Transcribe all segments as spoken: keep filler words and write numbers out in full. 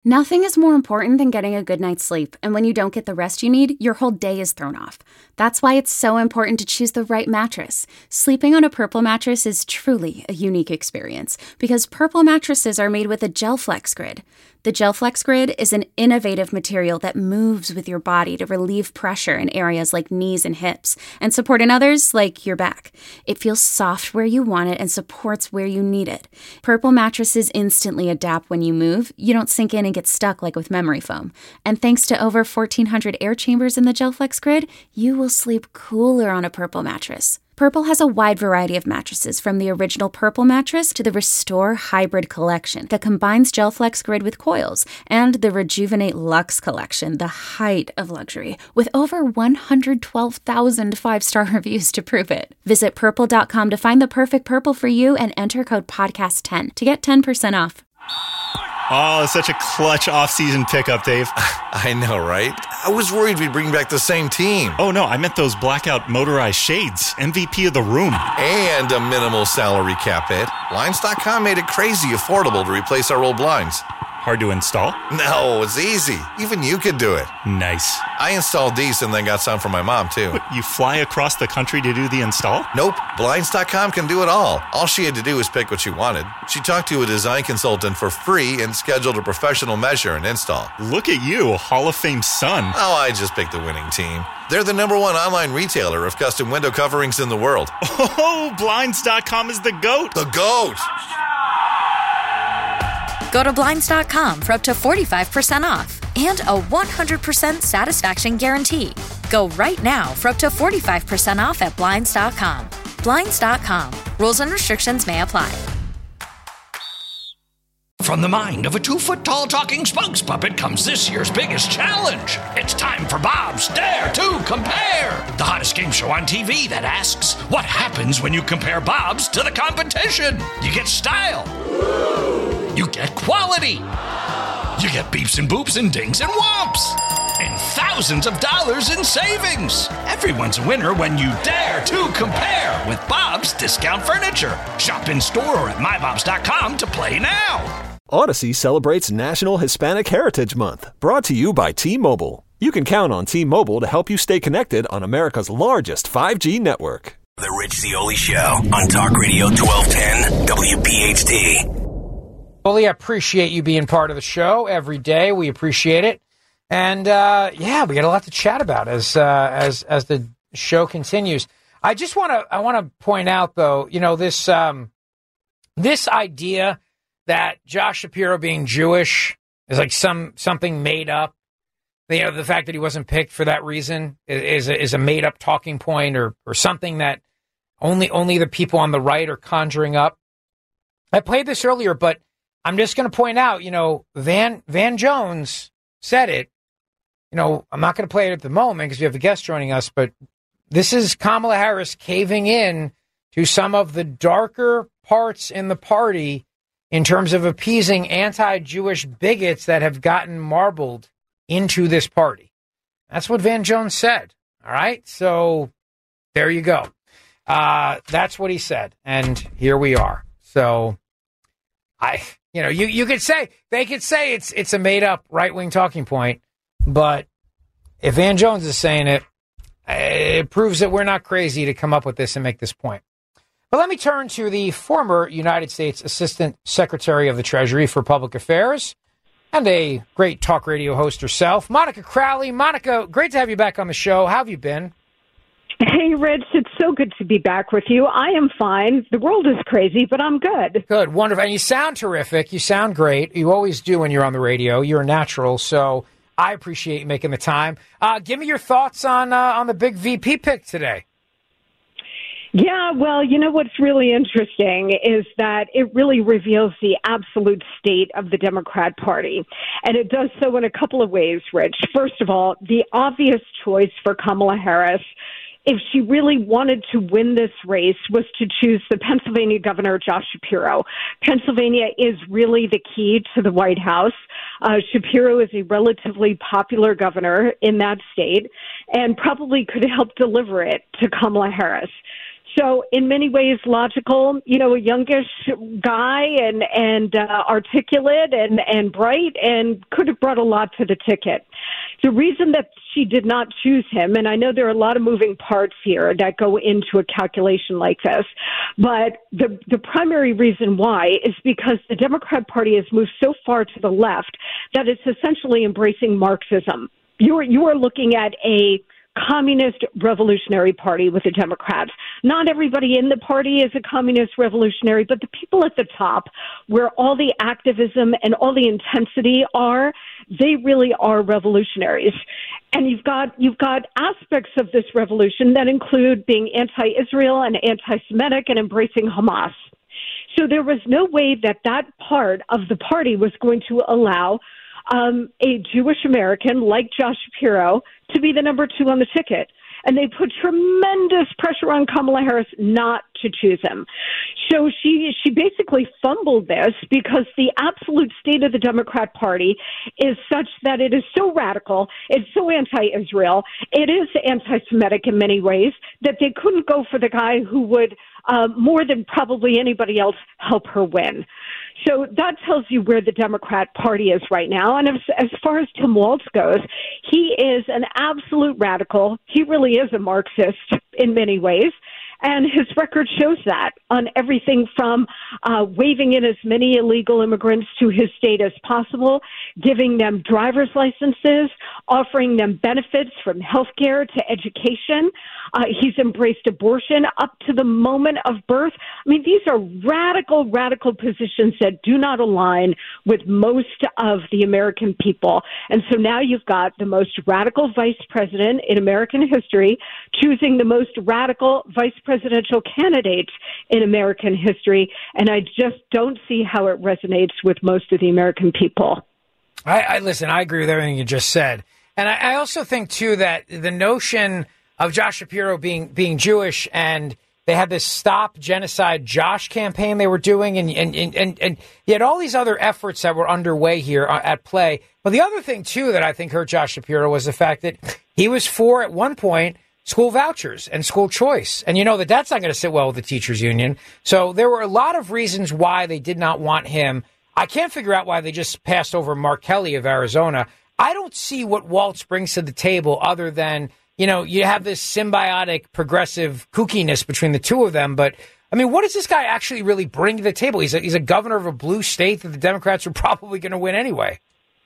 Nothing is more important than getting a good night's sleep, and when you don't get the rest you need, your whole day is thrown off. That's why it's so important to choose the right mattress. Sleeping on a Purple mattress is truly a unique experience, because Purple mattresses are made with a GelFlex Grid. The GelFlex Grid is an innovative material that moves with your body to relieve pressure in areas like knees and hips, and support in others like your back. It feels soft where you want it and supports where you need it. Purple mattresses instantly adapt when you move. You don't sink in and get stuck like with memory foam. And thanks to over fourteen hundred air chambers in the GelFlex Grid, you will sleep cooler on a Purple mattress. Purple has a wide variety of mattresses, from the original Purple mattress to the Restore Hybrid collection that combines GelFlex Grid with coils, and the Rejuvenate Luxe collection, the height of luxury, with over one hundred twelve thousand five-star reviews to prove it. Visit purple dot com to find the perfect Purple for you and enter code podcast ten to get ten percent off. Oh, it's such a clutch off-season pickup, Dave. I know, right? I was worried we'd bring back the same team. Oh, no, I meant those blackout motorized shades. M V P of the room. And a minimal salary cap hit. Blinds dot com made it crazy affordable to replace our old blinds. Hard to install? No, it's easy. Even you could do it. Nice. I installed these and then got some for my mom, too. What, you fly across the country to do the install? Nope. Blinds dot com can do it all. All she had to do was pick what she wanted. She talked to a design consultant for free and scheduled a professional measure and install. Look at you, Hall of Fame son. Oh, I just picked the winning team. They're the number one online retailer of custom window coverings in the world. Oh, Blinds dot com is the GOAT. The GOAT! Go to Blinds dot com for up to forty-five percent off and a one hundred percent satisfaction guarantee. Go right now for up to forty-five percent off at Blinds dot com. Blinds dot com. Rules and restrictions may apply. From the mind of a two-foot-tall talking spokes puppet comes this year's biggest challenge. It's time for Bob's Dare to Compare, the hottest game show on T V that asks, what happens when you compare Bob's to the competition? You get style. You get quality. You get beeps and boops and dings and whomps. And thousands of dollars in savings. Everyone's a winner when you dare to compare with Bob's Discount Furniture. Shop in store or at my bobs dot com to play now. Odyssey celebrates National Hispanic Heritage Month, brought to you by T-Mobile. You can count on T-Mobile to help you stay connected on America's largest five G network. The Rich Zeoli Show on Talk Radio twelve ten W P H T. Fully appreciate you being part of the show every day. We appreciate it. And, uh, yeah, we got a lot to chat about as uh, as as the show continues. I just want to I want to point out, though, you know, this um, this idea that Josh Shapiro being Jewish is like some something made up. You know, the fact that he wasn't picked for that reason is a, is a made up talking point, or or something that only only the people on the right are conjuring up. I played this earlier, but I'm just going to point out, you know, Van Van Jones said it. You know, I'm not going to play it at the moment because we have a guest joining us, but this is Kamala Harris caving in to some of the darker parts in the party in terms of appeasing anti-Jewish bigots that have gotten marbled into this party. That's what Van Jones said. All right. So there you go. Uh, that's what he said. And here we are. So I, you know, you, you could say, they could say it's, it's a made up right wing talking point, but if Van Jones is saying it, it proves that we're not crazy to come up with this and make this point. But let me turn to the former United States Assistant Secretary of the Treasury for Public Affairs and a great talk radio host herself, Monica Crowley. Monica, great to have you back on the show. How have you been? Hey, Rich, it's so good to be back with you. I am fine. The world is crazy, but I'm good. Good, wonderful. And you sound terrific. You sound great. You always do when you're on the radio. You're a natural, so I appreciate you making the time. Uh, give me your thoughts on uh, on the big V P pick today. Yeah, well, you know what's really interesting is that it really reveals the absolute state of the Democrat Party. And it does so in a couple of ways, Rich. First of all, the obvious choice for Kamala Harris, if she really wanted to win this race, was to choose the Pennsylvania governor, Josh Shapiro. Pennsylvania is really the key to the White House. Uh, Shapiro is a relatively popular governor in that state and probably could help deliver it to Kamala Harris. So in many ways, logical, you know, a youngish guy and, and uh, articulate and, and bright and could have brought a lot to the ticket. The reason that she did not choose him, and I know there are a lot of moving parts here that go into a calculation like this, but the, the primary reason why is because the Democrat Party has moved so far to the left that it's essentially embracing Marxism. You are, you are looking at a communist revolutionary party with the Democrats. Not everybody in the party is a communist revolutionary, but the people at the top, where all the activism and all the intensity are, they really are revolutionaries. And you've got you've got aspects of this revolution that include being anti-Israel and anti-Semitic and embracing Hamas. So there was no way that that part of the party was going to allow Um, a Jewish American like Josh Shapiro to be the number two on the ticket. And they put tremendous pressure on Kamala Harris not to choose him. So she she basically fumbled this because the absolute state of the Democrat Party is such that it is so radical, it's so anti-Israel, it is anti-Semitic in many ways, that they couldn't go for the guy who would, uh, more than probably anybody else, help her win. So that tells you where the Democrat Party is right now. And as, as far as Tim Walz goes, he is an absolute radical. He really is a Marxist in many ways. And his record shows that on everything from uh, waving in as many illegal immigrants to his state as possible, giving them driver's licenses, offering them benefits from health care to education. Uh, he's embraced abortion up to the moment of birth. I mean, these are radical, radical positions that do not align with most of the American people. And so now you've got the most radical vice president in American history choosing the most radical vice presidential candidates in American history, and I just don't see how it resonates with most of the American people. I, I listen, I agree with everything you just said. And I, I also think, too, that the notion of Josh Shapiro being being Jewish, and they had this Stop Genocide Josh campaign they were doing, and and, and, and, and you had all these other efforts that were underway here at play. But the other thing, too, that I think hurt Josh Shapiro was the fact that he was for, at one point, school vouchers and school choice. And you know that that's not going to sit well with the teachers union. So there were a lot of reasons why they did not want him. I can't figure out why they just passed over Mark Kelly of Arizona. I don't see what Walz brings to the table other than, you know, you have this symbiotic progressive kookiness between the two of them. But I mean, what does this guy actually really bring to the table? He's a, he's a governor of a blue state that the Democrats are probably going to win anyway.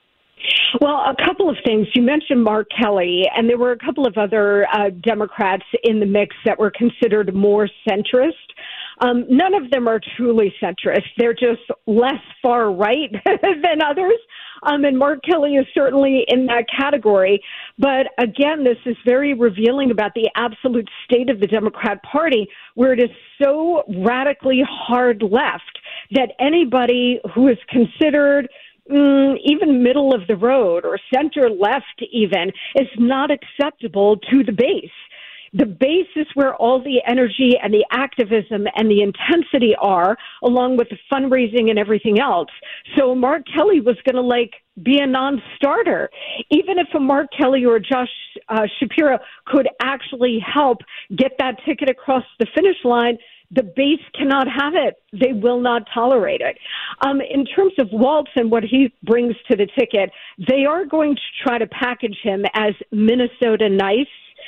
Well, a couple of things. You mentioned Mark Kelly, and there were a couple of other uh, Democrats in the mix that were considered more centrist. Um, none of them are truly centrist. They're just less far right than others. Um, and Mark Kelly is certainly in that category. But again, this is very revealing about the absolute state of the Democrat Party, where it is so radically hard left that anybody who is considered Mm, even middle of the road or center left even is not acceptable to the base. The base is where all the energy and the activism and the intensity are, along with the fundraising and everything else. So Mark Kelly was going to like be a non-starter. Even if a Mark Kelly or a Josh uh, Shapiro could actually help get that ticket across the finish line, the base cannot have it. They will not tolerate it. Um, in terms of Walz and what he brings to the ticket, they are going to try to package him as Minnesota nice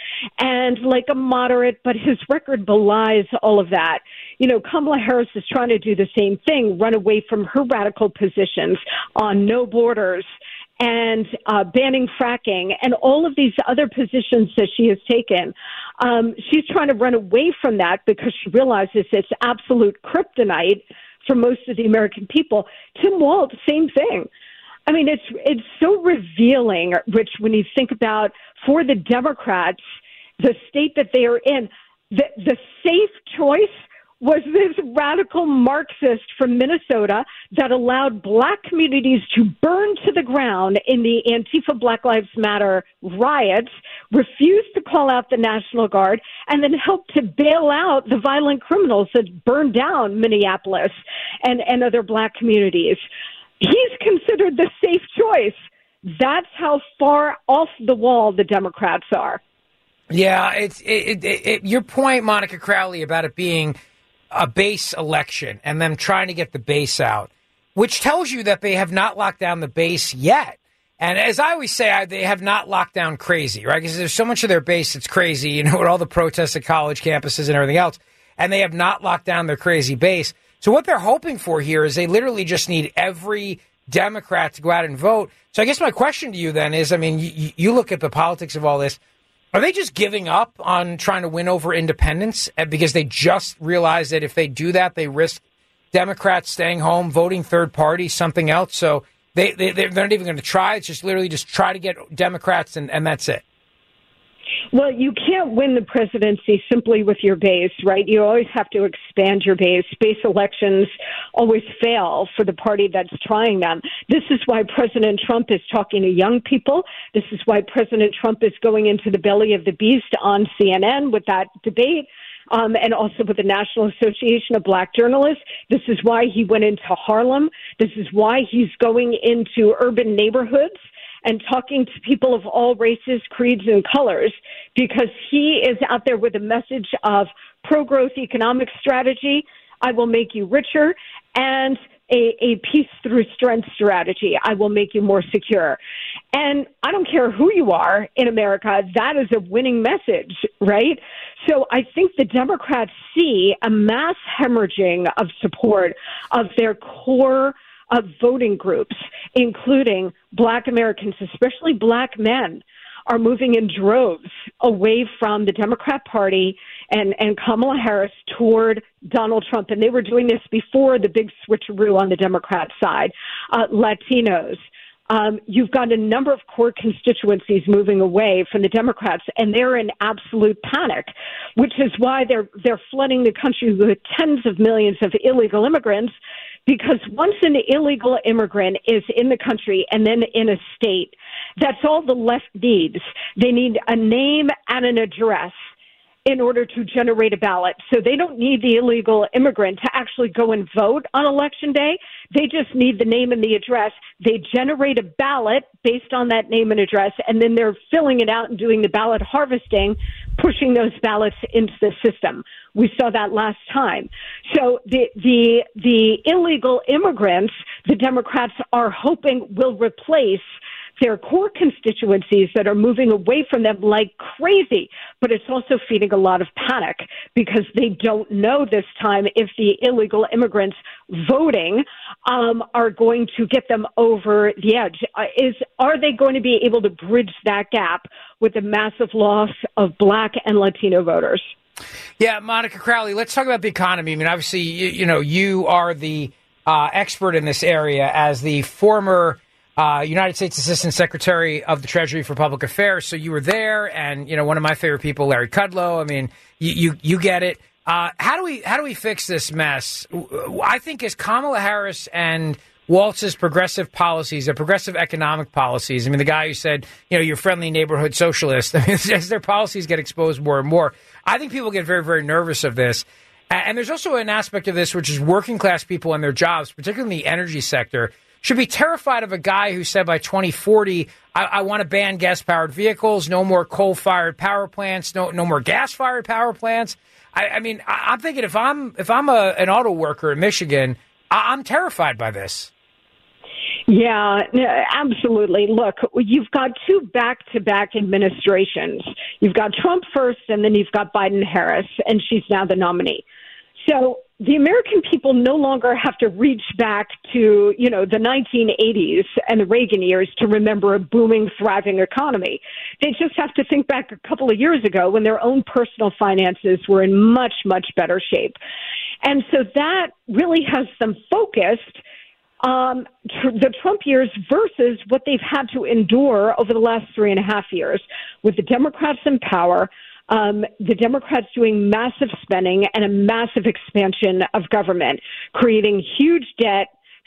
and like a moderate, but his record belies all of that. You know, Kamala Harris is trying to do the same thing, run away from her radical positions on no borders and uh, banning fracking and all of these other positions that she has taken. Um, she's trying to run away from that because she realizes it's absolute kryptonite for most of the American people. Tim Walz, same thing. I mean, it's it's so revealing, Rich, when you think about, for the Democrats, the state that they are in, the, the safe choice was this radical Marxist from Minnesota that allowed black communities to burn to the ground in the Antifa Black Lives Matter riots, refused to call out the National Guard, and then helped to bail out the violent criminals that burned down Minneapolis and, and other black communities. He's considered the safe choice. That's how far off the wall the Democrats are. Yeah, it's it, it, it, your point, Monica Crowley, about it being a base election and them trying to get the base out, which tells you that they have not locked down the base yet. And as I always say, I, they have not locked down crazy, right? Because there's so much of their base that's crazy, you know, with all the protests at college campuses and everything else, and they have not locked down their crazy base. So what they're hoping for here is they literally just need every Democrat to go out and vote. So I guess my question to you then is, I mean, you, you look at the politics of all this. Are they just giving up on trying to win over independents because they just realize that if they do that, they risk Democrats staying home, voting third party, something else? So they, they, they're not even going to try. It's just literally just try to get Democrats, and, and that's it. Well, you can't win the presidency simply with your base, right? You always have to expand your base. Base elections always fail for the party that's trying them. This is why President Trump is talking to young people. This is why President Trump is going into the belly of the beast on C N N with that debate. Um, and also with the National Association of Black Journalists. This is why he went into Harlem. This is why he's going into urban neighborhoods and talking to people of all races, creeds, and colors, because he is out there with a message of pro-growth economic strategy, I will make you richer, and a, a peace through strength strategy, I will make you more secure. And I don't care who you are in America, that is a winning message, right? So I think the Democrats see a mass hemorrhaging of support of their core of voting groups, including Black Americans, especially Black men, are moving in droves away from the Democrat Party and, and Kamala Harris toward Donald Trump. And they were doing this before the big switcheroo on the Democrat side. Uh, Latinos. Um, you've got a number of core constituencies moving away from the Democrats, and they're in absolute panic, which is why they're they're flooding the country with tens of millions of illegal immigrants. Because once an illegal immigrant is in the country and then in a state, that's all the left needs. They need a name and an address in order to generate a ballot. So they don't need the illegal immigrant to actually go and vote on Election Day. They just need the name and the address. They generate a ballot based on that name and address, and then they're filling it out and doing the ballot harvesting, pushing those ballots into the system. We saw that last time. So the the the illegal immigrants, the Democrats are hoping will replace their core constituencies that are moving away from them like crazy. But it's also feeding a lot of panic because they don't know this time if the illegal immigrants voting um, are going to get them over the edge. Uh, is are they going to be able to bridge that gap with the massive loss of Black and Latino voters? Yeah, Monica Crowley, let's talk about the economy. I mean, obviously, you, you know, you are the uh, expert in this area as the former Uh, United States Assistant Secretary of the Treasury for Public Affairs. So you were there, and you know one of my favorite people, Larry Kudlow. I mean, you you, you get it. Uh, how do we how do we fix this mess? I think as Kamala Harris and Walz's progressive policies, their progressive economic policies. I mean, the guy who said, you know, your friendly neighborhood socialist. I mean, as their policies get exposed more and more, I think people get very very nervous of this. And there's also an aspect of this which is working class people and their jobs, particularly in the energy sector, should be terrified of a guy who said by twenty forty, I, I want to ban gas-powered vehicles, no more coal-fired power plants, no no more gas-fired power plants. I, I mean, I, I'm thinking if I'm if I'm a, an auto worker in Michigan, I, I'm terrified by this. Yeah, absolutely. Look, you've got two back-to-back administrations. You've got Trump first, and then you've got Biden-Harris, and she's now the nominee. So the American people no longer have to reach back to, you know, the nineteen eighties and the Reagan years to remember a booming, thriving economy. They just have to think back a couple of years ago when their own personal finances were in much, much better shape. And so that really has them focused um, tr- the Trump years versus what they've had to endure over the last three and a half years with the Democrats in power. Um, the Democrats doing massive spending and a massive expansion of government, creating huge debt,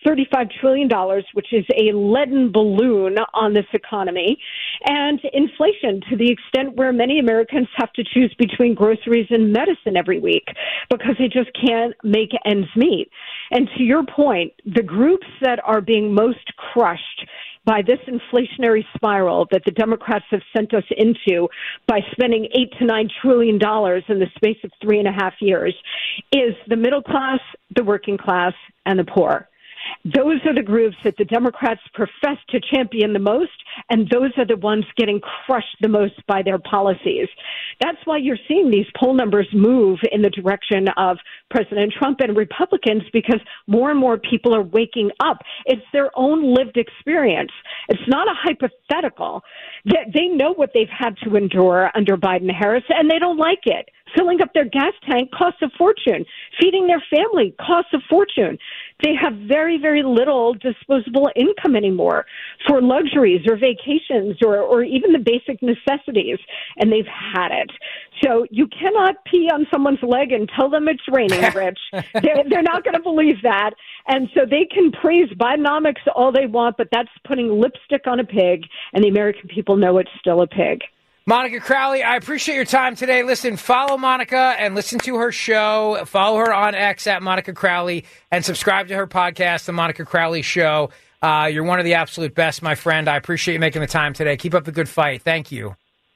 thirty-five trillion dollars, which is a leaden balloon on this economy, and inflation to the extent where many Americans have to choose between groceries and medicine every week because they just can't make ends meet. And to your point, the groups that are being most crushed by this inflationary spiral that the Democrats have sent us into by spending eight to nine trillion dollars in the space of three and a half years is the middle class, the working class, and the poor. Those are the groups that the Democrats profess to champion the most, and those are the ones getting crushed the most by their policies. That's why you're seeing these poll numbers move in the direction of President Trump and Republicans, because more and more people are waking up. It's their own lived experience. It's not a hypothetical. They, they know what they've had to endure under Biden-Harris, and they don't like it. Filling up their gas tank costs a fortune. Feeding their family costs a fortune. They have very, very little disposable income anymore for luxuries or vacations or, or even the basic necessities, and they've had it. So you cannot pee on someone's leg and tell them it's raining, Rich. they're, they're not going to believe that. And so they can praise Bidenomics all they want, but that's putting lipstick on a pig, and the American people know it's still a pig. Monica Crowley, I appreciate your time today. Listen, follow Monica and listen to her show. Follow her on X at Monica Crowley and subscribe to her podcast, The Monica Crowley Show. Uh, you're one of the absolute best, my friend. I appreciate you making the time today. Keep up the good fight. Thank you.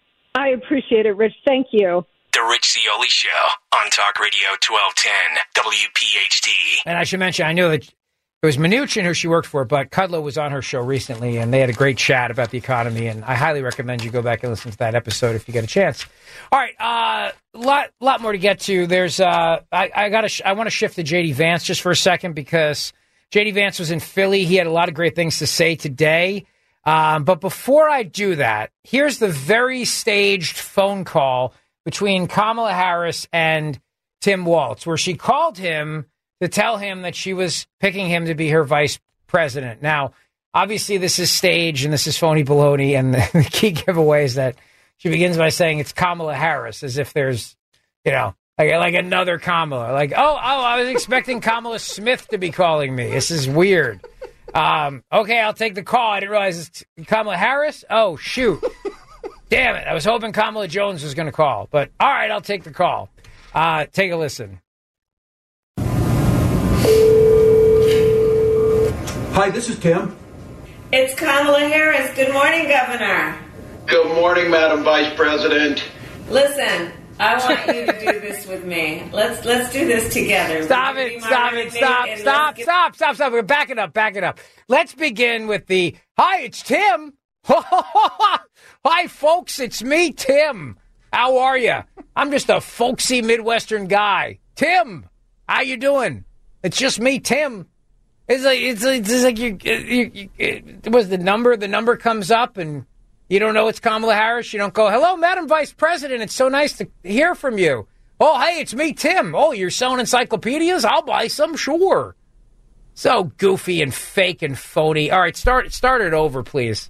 I appreciate it, Rich. Thank you. The Rich Zeoli Show on Talk Radio twelve ten W P H T. And I should mention, I know that it was Mnuchin who she worked for, but Kudlow was on her show recently, and they had a great chat about the economy, and I highly recommend you go back and listen to that episode if you get a chance. All right, a uh, lot lot more to get to. There's uh, I, I got sh- I want to shift to J D Vance just for a second because J D Vance was in Philly. He had a lot of great things to say today. Um, but before I do that, here's the very staged phone call between Kamala Harris and Tim Walz, where she called him to tell him that she was picking him to be her vice president. Now, obviously, this is staged and this is phony baloney, and the, the key giveaway is that she begins by saying it's Kamala Harris, as if there's, you know, like, like another Kamala. Like, oh, oh, I was expecting Kamala Smith to be calling me. This is weird. Um, okay, I'll take the call. I didn't realize it's Kamala Harris. Oh, shoot. Damn it. I was hoping Kamala Jones was going to call. But, all right, I'll take the call. Uh, take a listen. Hi, this is Tim. It's Kamala Harris. Good morning, Governor. Good morning, Madam Vice President. Listen, I want you to do this with me. Let's let's do this together. Stop it, stop it, stop, stop, get- stop, stop, stop. We're backing up, back it up. Let's begin with the, hi, it's Tim. Hi, folks, it's me, Tim. How are you? I'm just a folksy Midwestern guy. Tim, how you doing? It's just me, Tim. It's like it's like, it's like you, you, you it was the number. The number comes up, and you don't know it's Kamala Harris. You don't go, "Hello, Madam Vice President. It's so nice to hear from you." Oh, hey, it's me, Tim. Oh, you're selling encyclopedias? I'll buy some, sure. So goofy and fake and phony. All right, start start it over, please.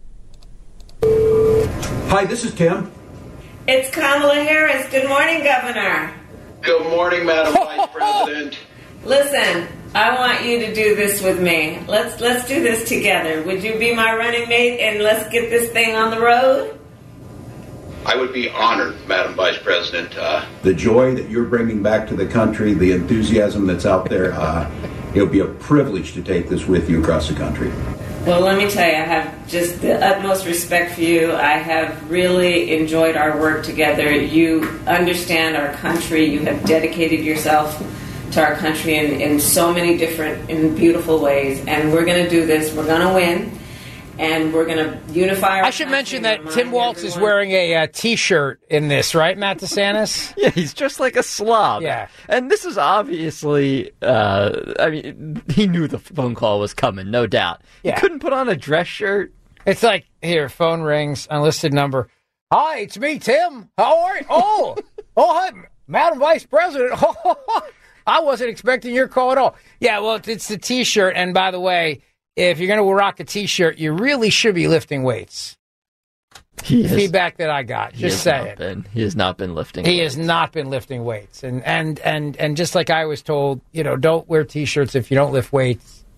Hi, this is Tim. It's Kamala Harris. Good morning, Governor. Good morning, Madam Vice President. Listen, I want you to do this with me. Let's let's do this together. Would you be my running mate and let's get this thing on the road? I would be honored, Madam Vice President. Uh, the joy that you're bringing back to the country, the enthusiasm that's out there, uh, it'll be a privilege to take this with you across the country. Well, let me tell you, I have just the utmost respect for you. I have really enjoyed our work together. You understand our country. You have dedicated yourself to our country in, in so many different and beautiful ways. And we're going to do this. We're going to win. And we're going to unify our I should mention that Tim Walz everyone. is wearing a uh, T-shirt in this, right, Matt DeSantis? Yeah, he's just like a slob. Yeah. And this is obviously, uh, I mean, he knew the phone call was coming, no doubt. Yeah. He couldn't put on a dress shirt. It's like, here, phone rings, unlisted number. Hi, it's me, Tim. How are you? Oh, oh, hi, Madam Vice President. I wasn't expecting your call at all. Yeah, well, it's the T-shirt. And by the way, if you're going to rock a T-shirt, you really should be lifting weights. He has, Feedback that I got. Just saying. Been, he has not been lifting He weights. has not been lifting weights. And, and, and, and just like I was told, you know, don't wear T-shirts if you don't lift weights.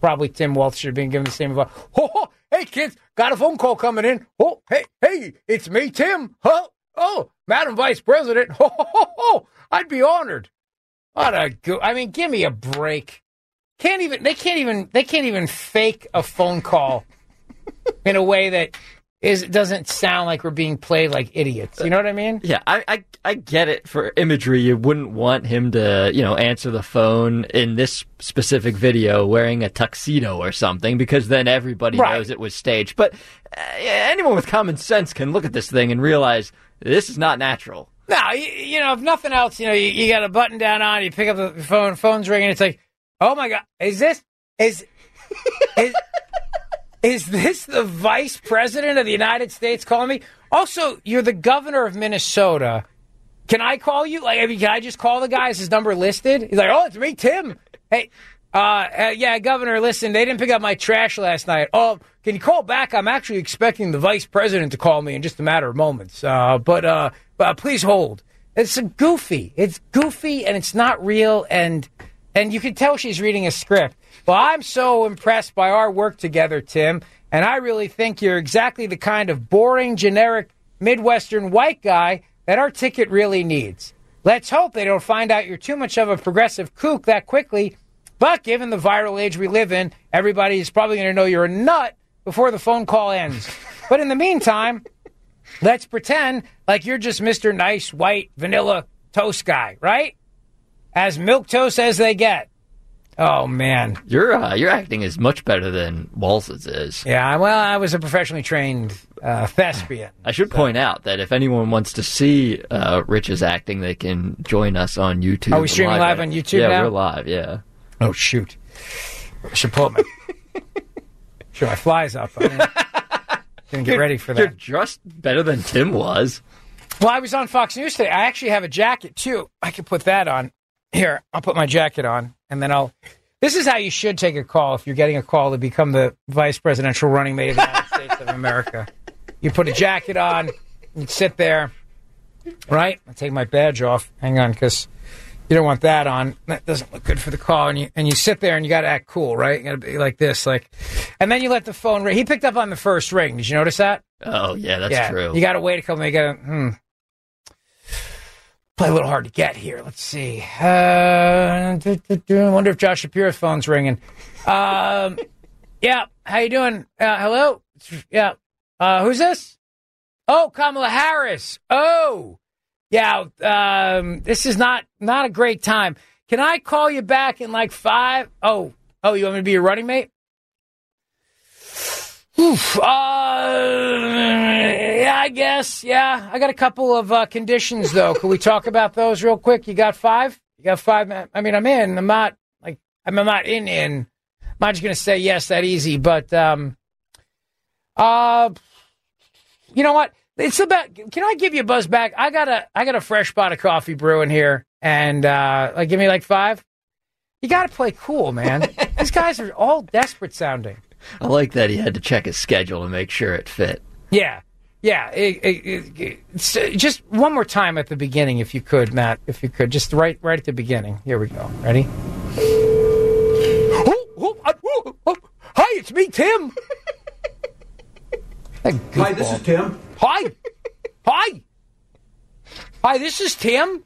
Probably Tim Walz should have been given the same advice. Oh, oh, hey, kids, got a phone call coming in. Oh, hey, hey, it's me, Tim. Huh? Oh, Madam Vice President. Oh, oh, oh, oh. I'd be honored. What a go- I mean, give me a break. Can't even. They can't even. They can't even fake a phone call in a way that is doesn't sound like we're being played like idiots. You know what I mean? Yeah, I, I I get it. For imagery, you wouldn't want him to, you know, answer the phone in this specific video wearing a tuxedo or something, because then everybody Right. knows it was staged. But uh, anyone with common sense can look at this thing and realize this is not natural. No, you, you know, if nothing else, you know, you, you got a button down on, you pick up the phone, phone's ringing, it's like, oh my God, is this, is, is, is this the Vice President of the United States calling me? Also, you're the governor of Minnesota. Can I call you? Like, I mean, can I just call the guy? Is his number listed? He's like, oh, it's me, Tim. Hey, uh, uh, yeah, Governor, listen, they didn't pick up my trash last night. Oh, can you call back? I'm actually expecting the Vice President to call me in just a matter of moments. Uh, but, uh, but please hold. It's a goofy. It's goofy, and it's not real, and and you can tell she's reading a script. Well, I'm so impressed by our work together, Tim, and I really think you're exactly the kind of boring, generic, Midwestern white guy that our ticket really needs. Let's hope they don't find out you're too much of a progressive kook that quickly, but given the viral age we live in, everybody is probably going to know you're a nut before the phone call ends. But in the meantime, let's pretend like you're just Mister Nice White Vanilla Toast guy, right? As milquetoast as they get. Oh, man. Your uh, your acting is much better than Walz's is. Yeah, well, I was a professionally trained uh, thespian. I should so. point out that if anyone wants to see uh, Rich's acting, they can join us on YouTube. Are we streaming live, live on YouTube yeah, now? Yeah, we're live, yeah. Oh, shoot. I should pull up my... Sure, my fly's up. I mean, didn't get ready for that. You're just better than Tim was. Well, I was on Fox News today. I actually have a jacket, too. I can put that on. Here, I'll put my jacket on, and then I'll... This is how you should take a call if you're getting a call to become the vice presidential running mate of the United States of America. You put a jacket on, you sit there, right? I take my badge off. Hang on, because you don't want that on. That doesn't look good for the call. And you and you sit there, and you got to act cool, right? You got to be like this, like... And then you let the phone ring. He picked up on the first ring. Did you notice that? Oh, yeah, that's yeah, true. You got to wait a couple minutes. You got to... Hmm. Play a little hard to get here. Let's see. Uh, do, do, do. I wonder if Josh Shapiro's phone's ringing. Um, yeah. How you doing? Uh, hello? Yeah. Uh, who's this? Oh, Kamala Harris. Oh. Yeah. Um, this is not, not a great time. Can I call you back in like five? Oh. Oh, you want me to be your running mate? Oof, uh, yeah, I guess. Yeah, I got a couple of uh, conditions, though. Can we talk about those real quick? You got five? You got five? I mean, I'm in. I'm not, like, I'm not in, in. I'm not just going to say yes that easy, but, um, uh, you know what? It's about, can I give you a buzz back? I got a, I got a fresh pot of coffee brewing here, and, uh, like, give me like five? You got to play cool, man. These guys are all desperate sounding. I like that he had to check his schedule to make sure it fit. Yeah, yeah. It, it, it, it's, uh, just one more time at the beginning, if you could, Matt. If you could, just right, right at the beginning. Here we go. Ready? Oh, oh, oh, oh. Hi, it's me, Tim. Hi, this is Tim. Hi, hi, hi. This is Tim.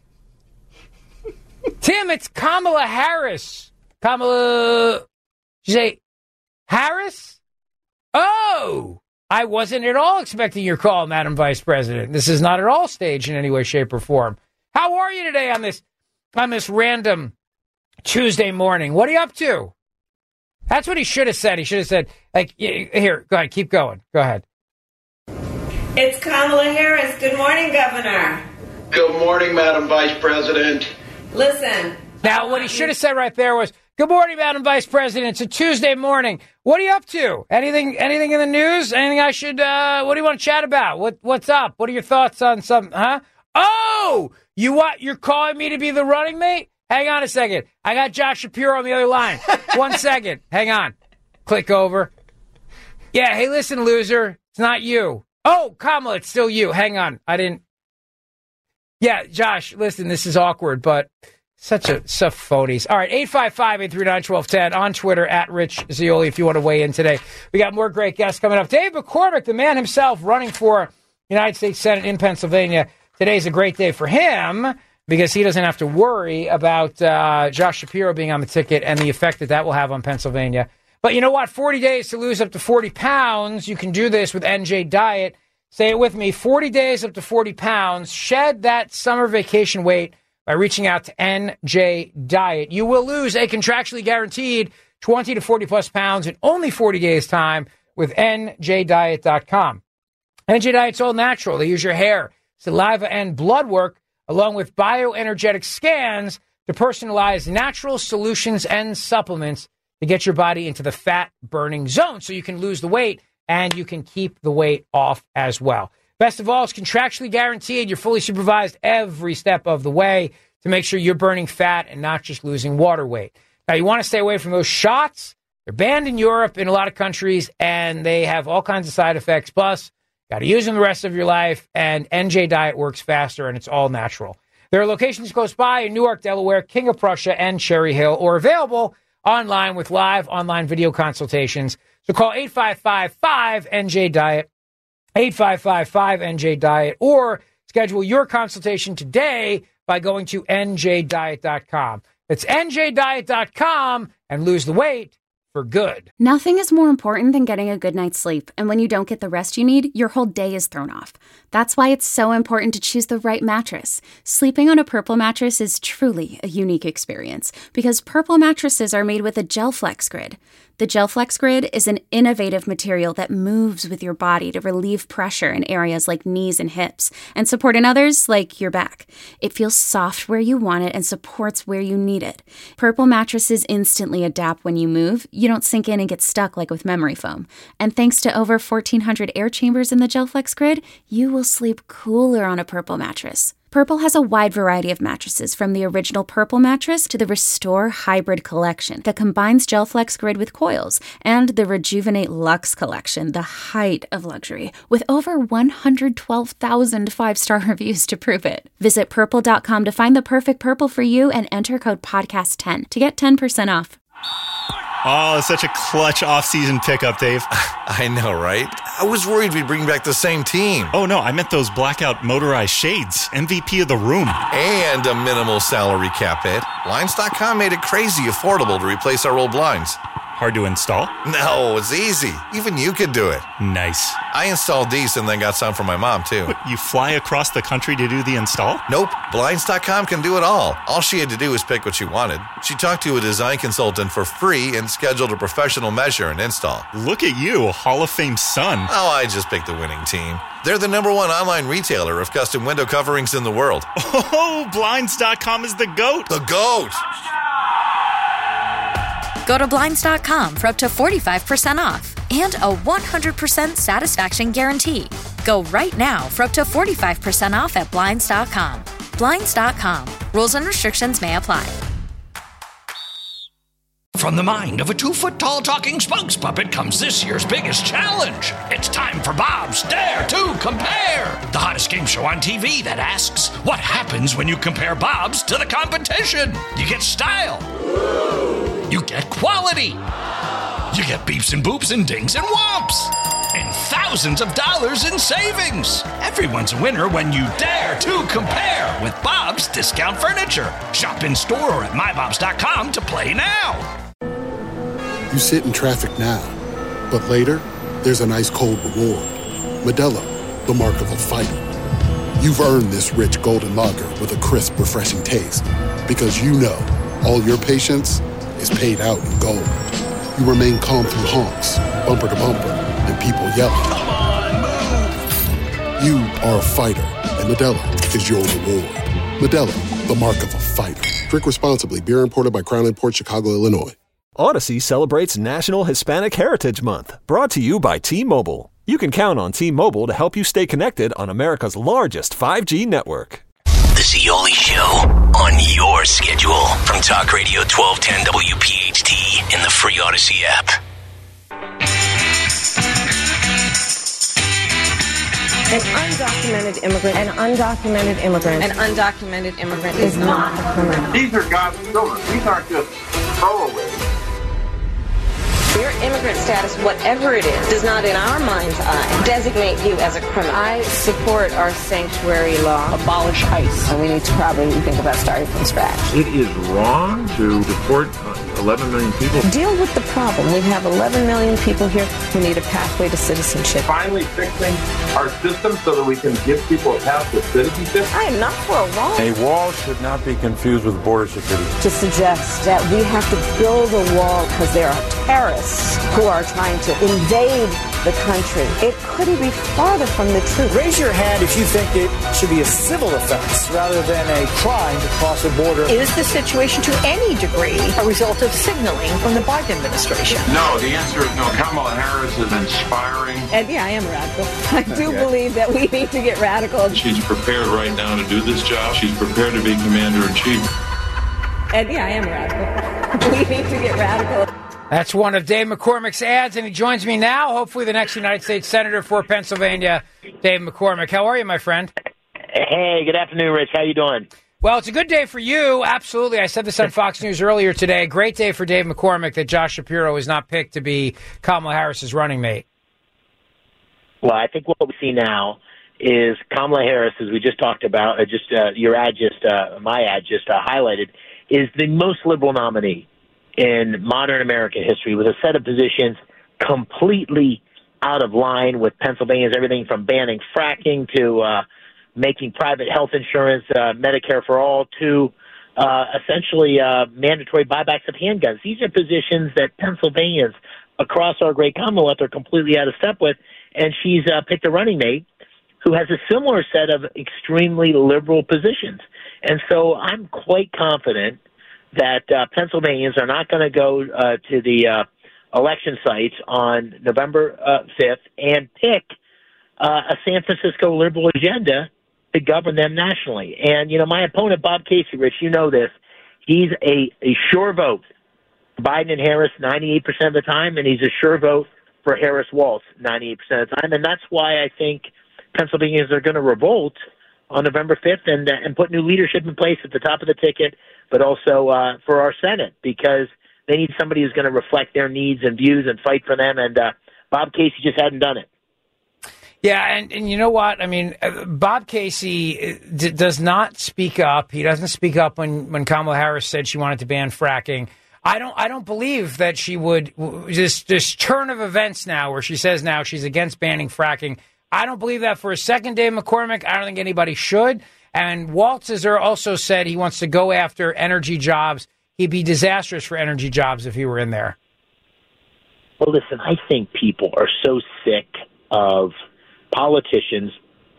Tim, it's Kamala Harris. Kamala. She say. Harris? Oh, I wasn't at all expecting your call, Madam Vice President. This is not at all staged in any way, shape, or form. How are you today on this on this random Tuesday morning? What are you up to? That's what he should have said. He should have said, like, here, go ahead, keep going. Go ahead. It's Kamala Harris. Good morning, Governor. Good morning, Madam Vice President. Listen. Now, what he should have said right there was, good morning, Madam Vice President. It's a Tuesday morning. What are you up to? Anything anything in the news? Anything I should, uh, what do you want to chat about? What What's up? What are your thoughts on something, huh? Oh, you what? You're calling me to be the running mate? Hang on a second. I got Josh Shapiro on the other line. One second. Hang on. Click over. Yeah, hey, listen, loser. It's not you. Oh, Kamala, it's still you. Hang on. I didn't. Yeah, Josh, listen, this is awkward, but Such a so phonies. All right, eight five five, eight three nine, one two one zero on Twitter, at Rich Zeoli, if you want to weigh in today. We got more great guests coming up. Dave McCormick, the man himself, running for United States Senate in Pennsylvania. Today's a great day for him because he doesn't have to worry about uh, Josh Shapiro being on the ticket and the effect that that will have on Pennsylvania. But you know what? forty days to lose up to forty pounds. You can do this with N J Diet. Say it with me. forty days up to forty pounds. Shed that summer vacation weight by reaching out to N J Diet. You will lose a contractually guaranteed twenty to forty plus pounds in only forty days time with N J diet dot com. N J Diet's all natural. They use your hair, saliva, and blood work along with bioenergetic scans to personalize natural solutions and supplements to get your body into the fat burning zone so you can lose the weight and you can keep the weight off as well. Best of all, it's contractually guaranteed. You're fully supervised every step of the way to make sure you're burning fat and not just losing water weight. Now, you want to stay away from those shots. They're banned in Europe in a lot of countries, and they have all kinds of side effects. Plus, got to use them the rest of your life, and N J Diet works faster, and it's all natural. There are locations close by in Newark, Delaware, King of Prussia, and Cherry Hill, or available online with live online video consultations. So call eight five five, five N J Diet. eight five five, five N J Diet, or schedule your consultation today by going to N J diet dot com. It's N J diet dot com and lose the weight for good. Nothing is more important than getting a good night's sleep, and when you don't get the rest you need, your whole day is thrown off. That's why it's so important to choose the right mattress. Sleeping on a Purple mattress is truly a unique experience because Purple mattresses are made with a GelFlex Grid. The GelFlex Grid is an innovative material that moves with your body to relieve pressure in areas like knees and hips and support in others like your back. It feels soft where you want it and supports where you need it. Purple mattresses instantly adapt when you move. You don't sink in and get stuck like with memory foam. And thanks to over fourteen hundred air chambers in the GelFlex Grid, you will sleep cooler on a Purple mattress. Purple has a wide variety of mattresses, from the original Purple mattress to the Restore Hybrid collection that combines GelFlex Grid with coils, and the Rejuvenate Luxe collection, the height of luxury, with over one hundred twelve thousand five-star reviews to prove it. Visit purple dot com to find the perfect Purple for you and enter code podcast ten to get ten percent off. Oh, such a clutch off-season pickup, Dave. I know, right? I was worried we'd bring back the same team. Oh, no, I meant those blackout motorized shades. M V P of the room. And a minimal salary cap hit. Blinds dot com made it crazy affordable to replace our old blinds. Hard to install? No, it's easy. Even you could do it. Nice. I installed these and then got some for my mom, too. What, you fly across the country to do the install? Nope. Blinds dot com can do it all. All she had to do was pick what she wanted. She talked to a design consultant for free and scheduled a professional measure and install. Look at you, Hall of Fame son. Oh, I just picked the winning team. They're the number one online retailer of custom window coverings in the world. Oh, Blinds dot com is the GOAT. The GOAT! Go to Blinds dot com for up to forty-five percent off and a one hundred percent satisfaction guarantee. Go right now for up to forty-five percent off at Blinds dot com. Blinds dot com. Rules and restrictions may apply. From the mind of a two-foot-tall talking spokes puppet comes this year's biggest challenge. It's time for Bob's Dare to Compare, the hottest game show on T V that asks, what happens when you compare Bob's to the competition? You get style. You get quality. You get beeps and boops and dings and whomps. And thousands of dollars in savings. Everyone's a winner when you dare to compare with Bob's Discount Furniture. Shop in store or at my bobs dot com to play now. You sit in traffic now, but later, there's an ice-cold reward. Modelo, the mark of a fighter. You've earned this rich golden lager with a crisp, refreshing taste. Because you know, all your patience is paid out in gold. You remain calm through honks, bumper to bumper, and people yelling. Come on, move! You are a fighter, and Modelo is your reward. Modelo, the mark of a fighter. Drink responsibly. Beer imported by Crown Imports, Chicago, Illinois. Odyssey celebrates National Hispanic Heritage Month, brought to you by T-Mobile. You can count on T-Mobile to help you stay connected on America's largest five G network. The Zeoli Show on your schedule from Talk Radio twelve ten W P H T and the free Odyssey app. An undocumented immigrant, an undocumented immigrant, An undocumented immigrant is not a criminal. These are God's children. These aren't just throwaways. Your immigrant status, whatever it is, does not, in our mind's eye, designate you as a criminal. I support our sanctuary law. Abolish ICE. And we need to probably think about starting from scratch. It is wrong to deport eleven million people. Deal with the problem. We have eleven million people here who need a pathway to citizenship. Finally fixing our system so that we can give people a path to citizenship. I am not for a wall. A wall should not be confused with border security. To suggest that we have to build a wall because there are terrorists who are trying to invade the country. It couldn't be farther from the truth. Raise your hand if you think it should be a civil offense rather than a crime to cross a border. Is the situation to any degree a result of signaling from the Biden administration? No, the answer is no. Kamala Harris is inspiring. And yeah, I am radical. I do okay. believe that we need to get radical. She's prepared right now to do this job. She's prepared to be commander-in-chief. And yeah, I am radical. We need to get radical. That's one of Dave McCormick's ads, and he joins me now, hopefully the next United States Senator for Pennsylvania, Dave McCormick. How are you, my friend? Hey, good afternoon, Rich. How you doing? Well, it's a good day for you, absolutely. I said this on Fox News earlier today. Great day for Dave McCormick that Josh Shapiro is not picked to be Kamala Harris's running mate. Well, I think what we see now is Kamala Harris, as we just talked about, uh, just uh, your ad just, uh, my ad just uh, highlighted, is the most liberal nominee in modern American history, with a set of positions completely out of line with Pennsylvania's everything from banning fracking to uh, making private health insurance, uh, Medicare for all, to uh, essentially uh, mandatory buybacks of handguns. These are positions that Pennsylvanians across our great Commonwealth are completely out of step with, and she's uh, picked a running mate who has a similar set of extremely liberal positions. And so I'm quite confident that uh, Pennsylvanians are not going to go uh, to the uh, election sites on November uh, fifth and pick uh, a San Francisco liberal agenda to govern them nationally. And, you know, my opponent, Bob Casey, Rich, you know this, he's a, a sure vote for Biden and Harris ninety-eight percent of the time, and he's a sure vote for Harris-Walz ninety-eight percent of the time. And that's why I think Pennsylvanians are going to revolt on November fifth and, uh, and put new leadership in place at the top of the ticket, but also uh, for our Senate, because they need somebody who's going to reflect their needs and views and fight for them, and uh, Bob Casey just hadn't done it. Yeah, and, and you know what? I mean, uh, Bob Casey d- does not speak up. He doesn't speak up when, when Kamala Harris said she wanted to ban fracking. I don't I don't believe that she would, this, this turn of events now where she says now she's against banning fracking, I don't believe that for a second, Dave McCormick. I don't think anybody should. And Walz has also said he wants to go after energy jobs. He'd be disastrous for energy jobs if he were in there. Well, listen, I think people are so sick of politicians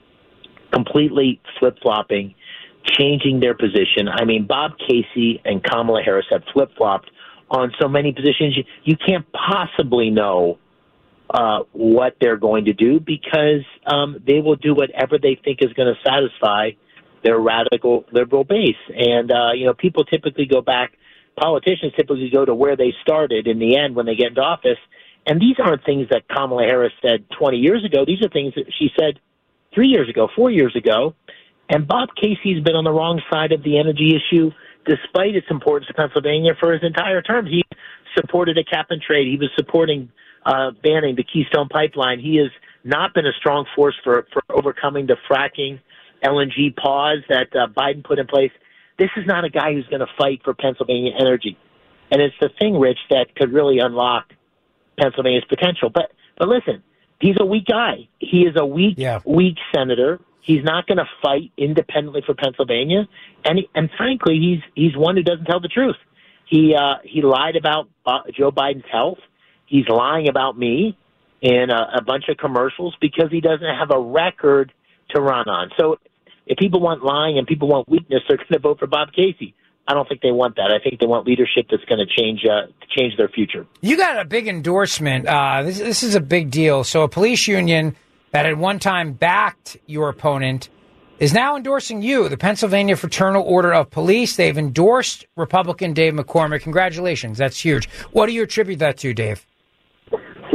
completely flip-flopping, changing their position. I mean, Bob Casey and Kamala Harris have flip-flopped on so many positions. You, you can't possibly know uh, what they're going to do because um, they will do whatever they think is going to satisfy their radical liberal base. And, uh, you know, people typically go back, politicians typically go to where they started in the end when they get into office. And these aren't things that Kamala Harris said twenty years ago. These are things that she said three years ago, four years ago. And Bob Casey's been on the wrong side of the energy issue, despite its importance to Pennsylvania for his entire term. He supported a cap and trade. He was supporting uh, banning the Keystone Pipeline. He has not been a strong force for, for overcoming the fracking L N G pause that uh, Biden put in place. This is not a guy who's going to fight for Pennsylvania energy. And it's the thing, Rich, that could really unlock Pennsylvania's potential. But but listen, he's a weak guy. He is a weak, yeah. weak senator. He's not going to fight independently for Pennsylvania. And he, and frankly, he's he's one who doesn't tell the truth. He uh, he lied about uh, Joe Biden's health. He's lying about me in a, a bunch of commercials because he doesn't have a record to run on. So if people want lying and people want weakness, they're going to vote for Bob Casey. I don't think they want that. I think they want leadership that's going to change uh, change their future. You got a big endorsement. Uh, this, this is a big deal. So a police union that at one time backed your opponent is now endorsing you, the Pennsylvania Fraternal Order of Police. They've endorsed Republican Dave McCormick. Congratulations. That's huge. What do you attribute that to, Dave?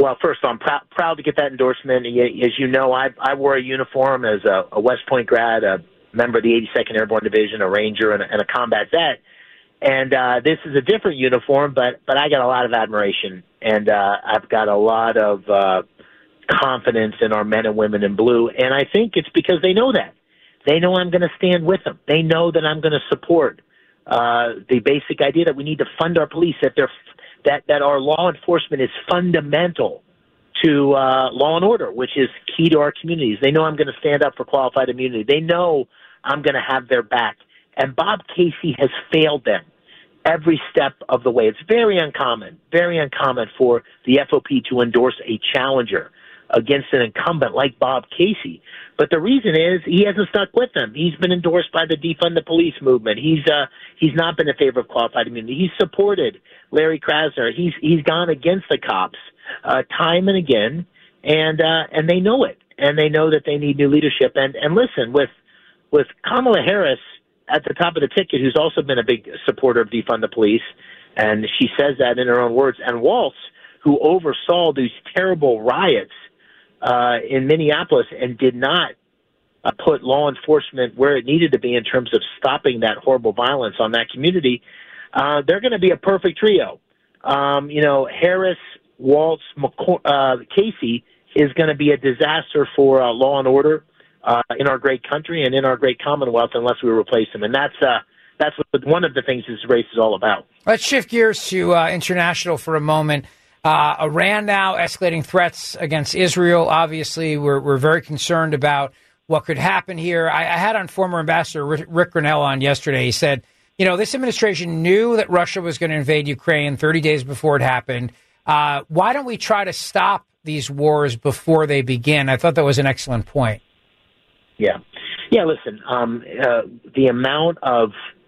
Well, first, I'm proud proud to get that endorsement. As you know, I, I wore a uniform as a, a West Point grad, a member of the eighty-second Airborne Division, a Ranger, and a, and a combat vet. And uh, this is a different uniform, but but I got a lot of admiration, and uh, I've got a lot of uh, confidence in our men and women in blue. And I think it's because they know that. They know I'm going to stand with them. They know that I'm going to support uh, the basic idea that we need to fund our police, that they're that, that our law enforcement is fundamental to uh, law and order, which is key to our communities. They know I'm going to stand up for qualified immunity. They know I'm going to have their back. And Bob Casey has failed them every step of the way. It's very uncommon, very uncommon for the F O P to endorse a challenger against an incumbent like Bob Casey. But the reason is he hasn't stuck with them. He's been endorsed by the Defund the Police movement. He's uh, he's not been in favor of qualified immunity. He's supported Larry Krasner. He's he's gone against the cops uh, time and again, and uh, and they know it, and they know that they need new leadership. And and listen, with with Kamala Harris at the top of the ticket, who's also been a big supporter of Defund the Police, and she says that in her own words, and Waltz, who oversaw these terrible riots Uh, in Minneapolis and did not uh, put law enforcement where it needed to be in terms of stopping that horrible violence on that community, uh, they're going to be a perfect trio. Um, you know, Harris, Waltz, McCor- uh, Casey is going to be a disaster for uh, law and order uh, in our great country and in our great Commonwealth unless we replace them. And that's uh, that's what, one of the things this race is all about. Let's shift gears to uh, international for a moment. Uh, Iran now escalating threats against Israel. Obviously, we're we're very concerned about what could happen here. I, I had on former Ambassador Rick, Rick Grenell on yesterday. He said, you know, this administration knew that Russia was going to invade Ukraine thirty days before it happened. Uh, why don't we try to stop these wars before they begin? I thought that was an excellent point. Yeah. Yeah, listen, um, uh, the amount of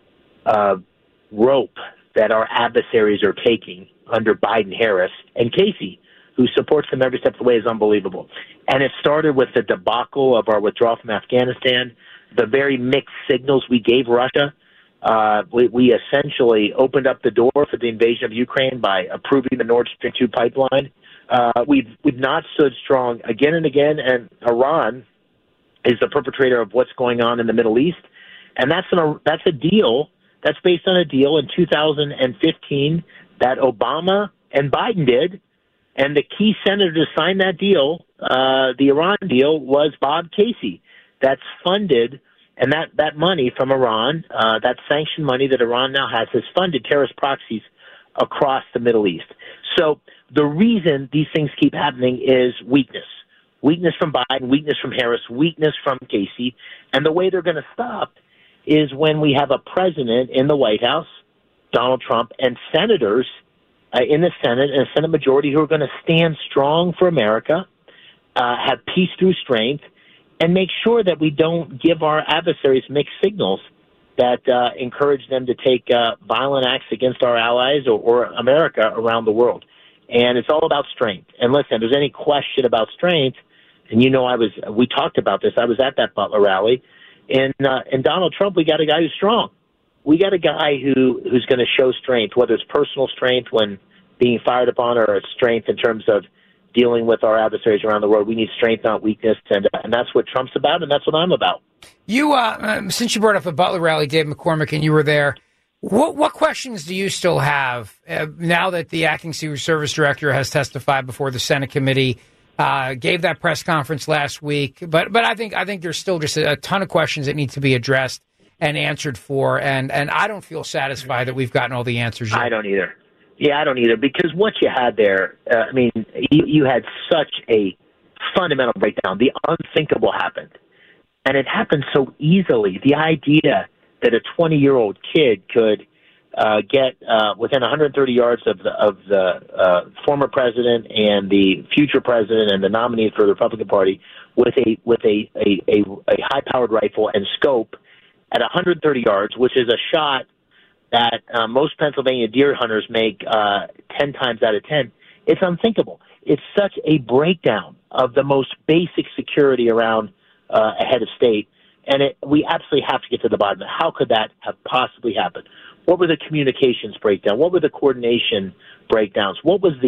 uh, rope that our adversaries are taking under Biden, Harris, and Casey, who supports them every step of the way, is unbelievable. And it started with the debacle of our withdrawal from Afghanistan, the very mixed signals we gave Russia. Uh, we, we essentially opened up the door for the invasion of Ukraine by approving the Nord Stream two pipeline. Uh, we've, we've not stood strong again and again, and Iran is the perpetrator of what's going on in the Middle East. And that's, an, that's a deal. That's based on a deal in two thousand fifteen that Obama and Biden did, and the key senator to sign that deal, uh, the Iran deal, was Bob Casey. That's funded, and that, that money from Iran, uh, that sanctioned money that Iran now has, has funded terrorist proxies across the Middle East. So the reason these things keep happening is weakness. Weakness from Biden, weakness from Harris, weakness from Casey, and the way they're going to stop is when we have a president in the White House, Donald Trump, and senators uh, in the Senate and a Senate majority who are going to stand strong for America, uh, have peace through strength, and make sure that we don't give our adversaries mixed signals that uh, encourage them to take uh, violent acts against our allies or, or America around the world. And it's all about strength. And listen, if there's any question about strength, and you know I was, we talked about this, I was at that Butler rally, and, uh, and Donald Trump, we got a guy who's strong. We got a guy who, who's going to show strength, whether it's personal strength when being fired upon or strength in terms of dealing with our adversaries around the world. We need strength, not weakness, and, and that's what Trump's about, and that's what I'm about. You, uh, um, since you brought up the Butler rally, Dave McCormick, and you were there, what, what questions do you still have uh, now that the acting Secret Service director has testified before the Senate committee, uh, gave that press conference last week? But but I think I think there's still just a, a ton of questions that need to be addressed and answered for, and, and I don't feel satisfied that we've gotten all the answers yet. I don't either. Yeah, I don't either, because what you had there, uh, I mean, you, you had such a fundamental breakdown. The unthinkable happened, and it happened so easily. The idea that a twenty-year-old kid could uh, get uh, within one hundred thirty yards of the, of the uh, former president and the future president and the nominee for the Republican Party with a with a, a, a, a high-powered rifle and scope at one hundred thirty yards, which is a shot that uh, most Pennsylvania deer hunters make uh, ten times out of ten, it's unthinkable. It's such a breakdown of the most basic security around uh, a head of state, and it, we absolutely have to get to the bottom of it. How could that have possibly happened? What were the communications breakdown? What were the coordination breakdowns? What was the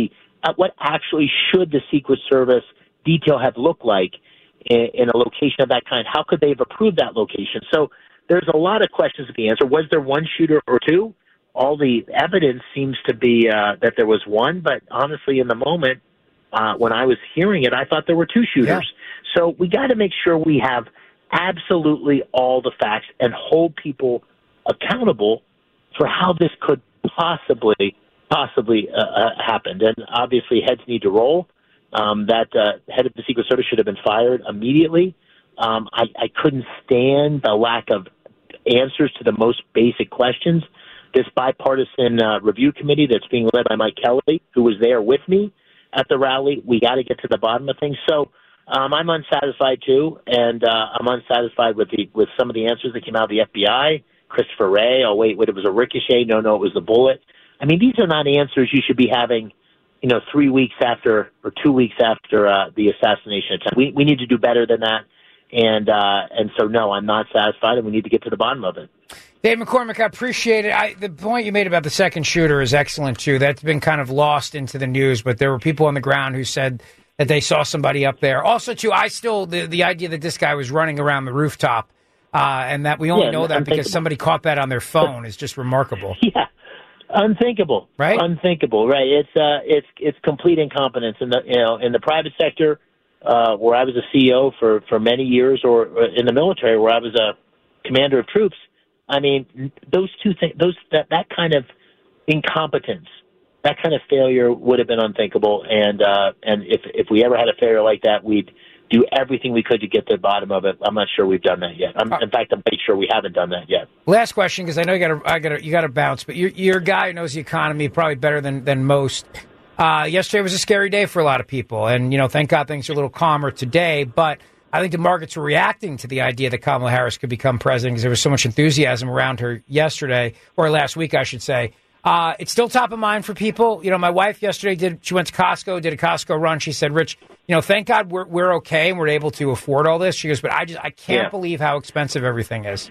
uh, what actually should the Secret Service detail have looked like in, in a location of that kind? How could they have approved that location? So there's a lot of questions to be answered. Was there one shooter or two? All the evidence seems to be uh, that there was one, but honestly, in the moment, uh, when I was hearing it, I thought there were two shooters. Yeah. So we got to make sure we have absolutely all the facts and hold people accountable for how this could possibly, possibly uh, uh, happen. And obviously, heads need to roll. Um, that uh, head of the Secret Service should have been fired immediately. Um, I, I couldn't stand the lack of answers to the most basic questions. This bipartisan uh, review committee that's being led by Mike Kelly, who was there with me at the rally, we got to get to the bottom of things. So um, I'm unsatisfied too, and uh, I'm unsatisfied with the with some of the answers that came out of the F B I. Christopher Wray, oh wait, wait, it was a ricochet. No, no, it was the bullet. I mean, these are not answers you should be having, you know, three weeks after or two weeks after uh, the assassination attempt. We we need to do better than that. And uh, and so, no, I'm not satisfied, and we need to get to the bottom of it. Dave McCormick, I appreciate it. I, the point you made about the second shooter is excellent, too. That's been kind of lost into the news, but there were people on the ground who said that they saw somebody up there. Also, too, I still, the, the idea that this guy was running around the rooftop uh, and that we only yeah, know that because somebody caught that on their phone is just remarkable. Yeah. Unthinkable. Right? Unthinkable, right. It's uh, it's it's complete incompetence in the, you know, in the private sector. Uh, where I was a C E O for, for many years, or in the military where I was a commander of troops. I mean, those two things, those that, that kind of incompetence, that kind of failure would have been unthinkable. And uh, and if if we ever had a failure like that, we'd do everything we could to get to the bottom of it. I'm not sure we've done that yet. I'm, in fact, I'm pretty sure we haven't done that yet. Last question, because I know you got to I got you got to bounce, but you're you're a guy who knows the economy probably better than than most. Uh, yesterday was a scary day for a lot of people, and, you know, thank God things are a little calmer today, but I think the markets were reacting to the idea that Kamala Harris could become president because there was so much enthusiasm around her yesterday, or last week, I should say. Uh, it's still top of mind for people. You know, my wife yesterday did, she went to Costco, did a Costco run. She said, Rich, you know, thank God we're, we're okay and we're able to afford all this. She goes, but I just, I can't yeah. believe how expensive everything is.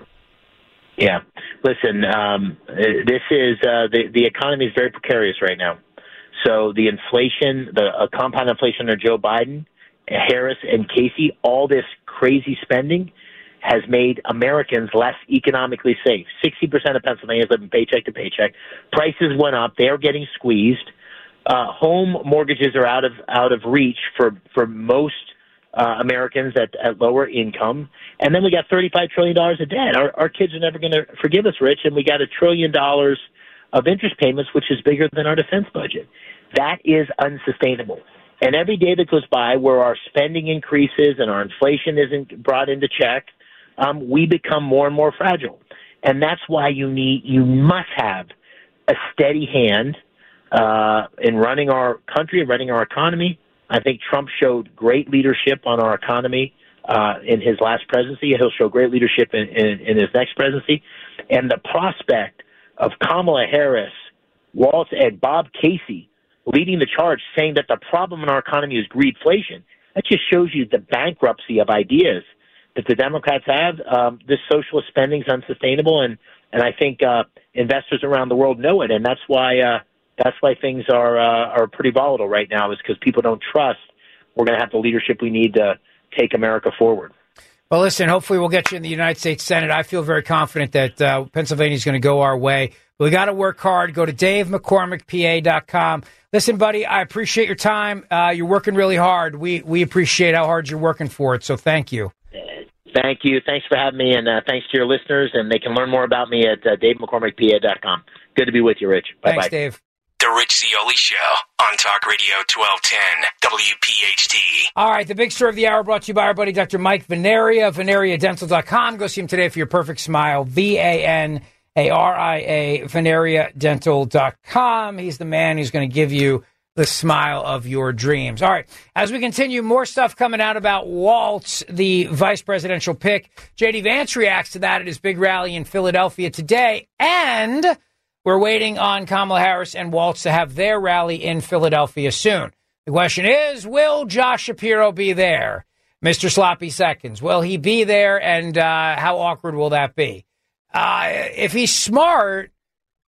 Yeah. Listen, um, this is, uh, the, the economy is very precarious right now. So the inflation, the uh, compound inflation under Joe Biden, Harris, and Casey, all this crazy spending has made Americans less economically safe. sixty percent of Pennsylvanians live paycheck to paycheck. Prices went up. They're getting squeezed. Uh, home mortgages are out of out of reach for, for most uh, Americans at, at lower income. And then we got thirty-five trillion dollars of debt. Our, our kids are never going to forgive us, Rich, and we got a trillion dollars of interest payments, which is bigger than our defense budget. That is unsustainable. And every day that goes by where our spending increases and our inflation isn't brought into check, um, we become more and more fragile. And that's why you need, you must have a steady hand uh, in running our country, running our economy. I think Trump showed great leadership on our economy uh, in his last presidency. He'll show great leadership in, in, in his next presidency. And the prospect of Kamala Harris, Waltz, and Bob Casey leading the charge, saying that the problem in our economy is greedflation, that just shows you the bankruptcy of ideas that the Democrats have. Um, this socialist spending is unsustainable, and and I think uh, investors around the world know it, and that's why uh, that's why things are uh, are pretty volatile right now, is because people don't trust we're going to have the leadership we need to take America forward. Well, listen, hopefully we'll get you in the United States Senate. I feel very confident that uh, Pennsylvania is going to go our way. But we got to work hard. Go to Dave McCormick P A dot com. Listen, buddy, I appreciate your time. Uh, you're working really hard. We we appreciate how hard you're working for it, so thank you. Thank you. Thanks for having me, and uh, thanks to your listeners. And they can learn more about me at uh, Dave McCormick P A dot com. Good to be with you, Rich. Bye-bye. Thanks, Dave. The Rich Zeoli Show on Talk Radio twelve ten W P H T. All right, the big story of the hour brought to you by our buddy Doctor Mike Veneria, Veneria Dental dot com. Go see him today for your perfect smile. V A N A R I A, Veneria Dental dot com. He's the man who's going to give you the smile of your dreams. All right, as we continue, more stuff coming out about Waltz, the vice presidential pick. J D Vance reacts to that at his big rally in Philadelphia today, and we're waiting on Kamala Harris and Waltz to have their rally in Philadelphia soon. The question is, will Josh Shapiro be there? Mister Sloppy Seconds, will he be there, and uh, how awkward will that be? Uh, if he's smart,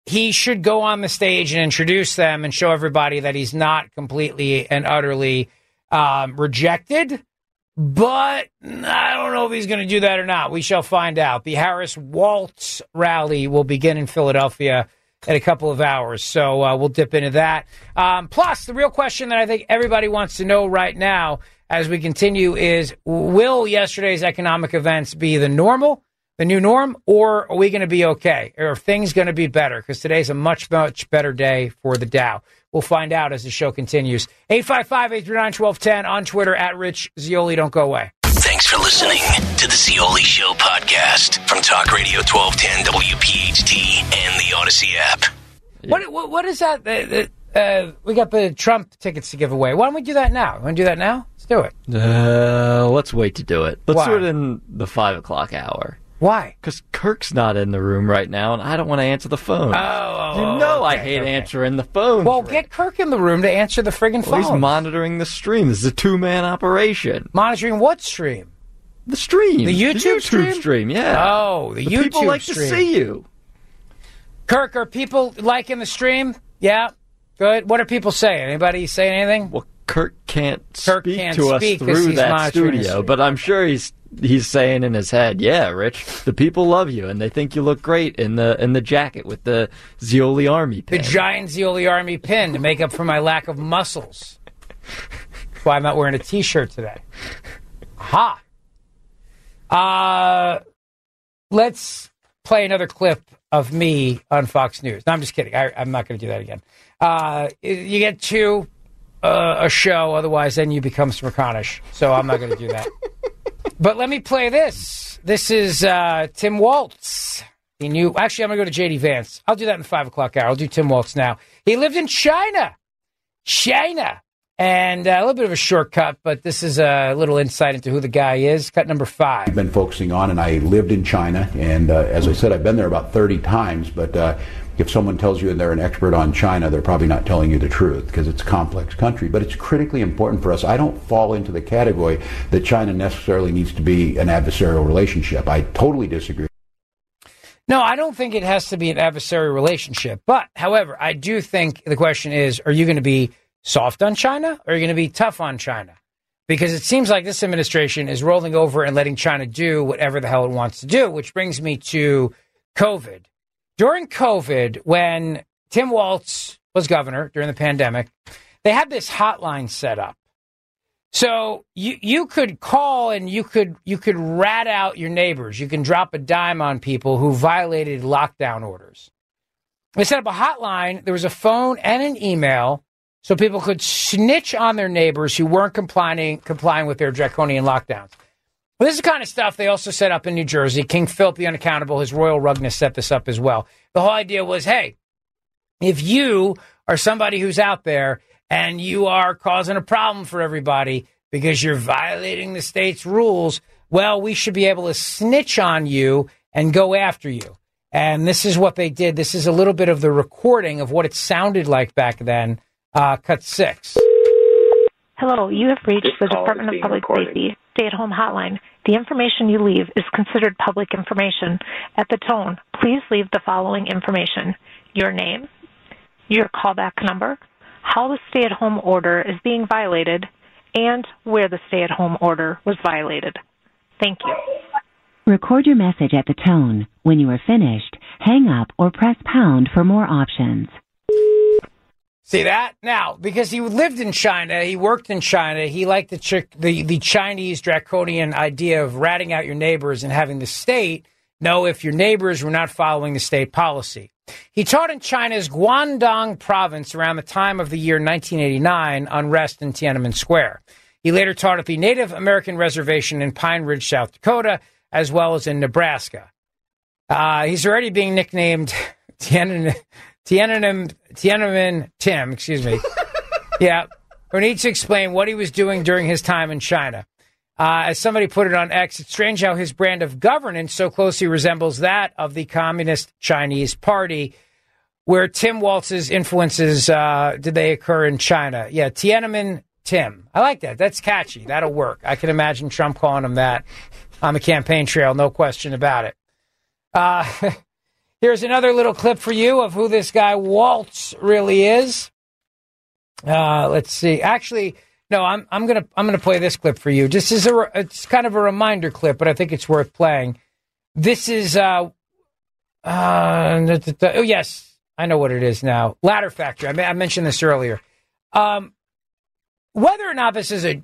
he should go on the stage and introduce them and show everybody that he's not completely and utterly um, rejected. But I don't know if he's going to do that or not. We shall find out. The Harris Waltz rally will begin in Philadelphia in a couple of hours. So uh, we'll dip into that. Um, plus, the real question that I think everybody wants to know right now as we continue is, will yesterday's economic events be the normal, the new norm, or are we going to be okay? Or are things going to be better? Because today's a much, much better day for the Dow. We'll find out as the show continues. eight five five, eight three nine, one two one zero on Twitter, at Rich Zeoli. Don't go away. Thanks for listening to the Zeoli Show podcast from Talk Radio twelve ten W P H T and the Odyssey app. What, what What is that? Uh, uh, we got the Trump tickets to give away. Why don't we do that now? Want to do that now? Let's do it. Uh, let's wait to do it. Let's Why? do it in the five o'clock hour. Why? Because Kirk's not in the room right now, and I don't want to answer the phone. Oh, you know okay, I hate okay. answering the phone. Well, get Kirk in the room to answer the friggin' phone. Well, he's monitoring the stream. This is a two-man operation. Monitoring what stream? The stream. The YouTube, the YouTube stream? stream? Yeah. Oh, the, the YouTube people like stream. to see you. Kirk, are people liking the stream? Yeah. Good. What are people saying? Anybody saying anything? Well, Kirk can't Kirk speak can't to speak us 'cause through he's that monitoring the studio, stream. but I'm sure he's he's saying in his head, "Yeah, Rich, the people love you and they think you look great in the in the jacket with the Zeoli Army pin." The giant Zeoli Army pin to make up for my lack of muscles. That's why I'm not wearing a T-shirt today. Ha. Uh, let's play another clip of me on Fox News. No, I'm just kidding. I, I'm not going to do that again. Uh, you get to uh, a show, otherwise then you become Smirkanish. So I'm not going to do that. But let me play this. This is uh, Tim Waltz. He knew. Actually, I'm going to go to J D Vance. I'll do that in the five o'clock hour. I'll do Tim Waltz now. He lived in China. China. And uh, a little bit of a shortcut, but this is a little insight into who the guy is. Cut number five. I've been focusing on, and I lived in China, and uh, as I said, I've been there about thirty times, but uh, if someone tells you they're an expert on China, they're probably not telling you the truth, because it's a complex country, but it's critically important for us. I don't fall into the category that China necessarily needs to be an adversarial relationship. I totally disagree. No, I don't think it has to be an adversarial relationship, but, however, I do think the question is, are you going to be soft on China, or are you going to be tough on China? Because it seems like this administration is rolling over and letting China do whatever the hell it wants to do, which brings me to COVID. During COVID, when Tim Waltz was governor during the pandemic, they had this hotline set up. So you you could call and you could you could rat out your neighbors. You can drop a dime on people who violated lockdown orders. They set up a hotline. There was a phone and an email, so people could snitch on their neighbors who weren't complying complying with their draconian lockdowns. Well, this is the kind of stuff they also set up in New Jersey. King Philip the Unaccountable, his royal rugness, set this up as well. The whole idea was, hey, if you are somebody who's out there and you are causing a problem for everybody because you're violating the state's rules, well, we should be able to snitch on you and go after you. And this is what they did. This is a little bit of the recording of what it sounded like back then. Uh, cut six. Hello, you have reached the Department of Public Safety stay-at-home hotline. The information you leave is considered public information. At the tone, please leave the following information: your name, your callback number, how the stay-at-home order is being violated, and where the stay-at-home order was violated. Thank you. Record your message at the tone. When you are finished, hang up or press pound for more options. See that? Now, because he lived in China, he worked in China, he liked the, ch- the the Chinese draconian idea of ratting out your neighbors and having the state know if your neighbors were not following the state policy. He taught in China's Guangdong province around the time of the year nineteen eighty-nine, unrest in Tiananmen Square. He later taught at the Native American Reservation in Pine Ridge, South Dakota, as well as in Nebraska. Uh, he's already being nicknamed Tiananmen... Tiananmen, Tiananmen Tim, excuse me. Yeah, who needs to explain what he was doing during his time in China. Uh, as somebody put it on X, it's strange how his brand of governance so closely resembles that of the Communist Chinese Party, where Tim Waltz's influences, uh, did they occur in China? Yeah, Tiananmen Tim. I like that. That's catchy. That'll work. I can imagine Trump calling him that on the campaign trail, no question about it. Uh Here's another little clip for you of who this guy Waltz really is. Uh, let's see. Actually, no, I'm I'm gonna I'm gonna play this clip for you. Just as a it's kind of a reminder clip, but I think it's worth playing. This is uh, uh oh yes, I know what it is now. Ladder Factory. I, I mentioned this earlier. Um, whether or not this is a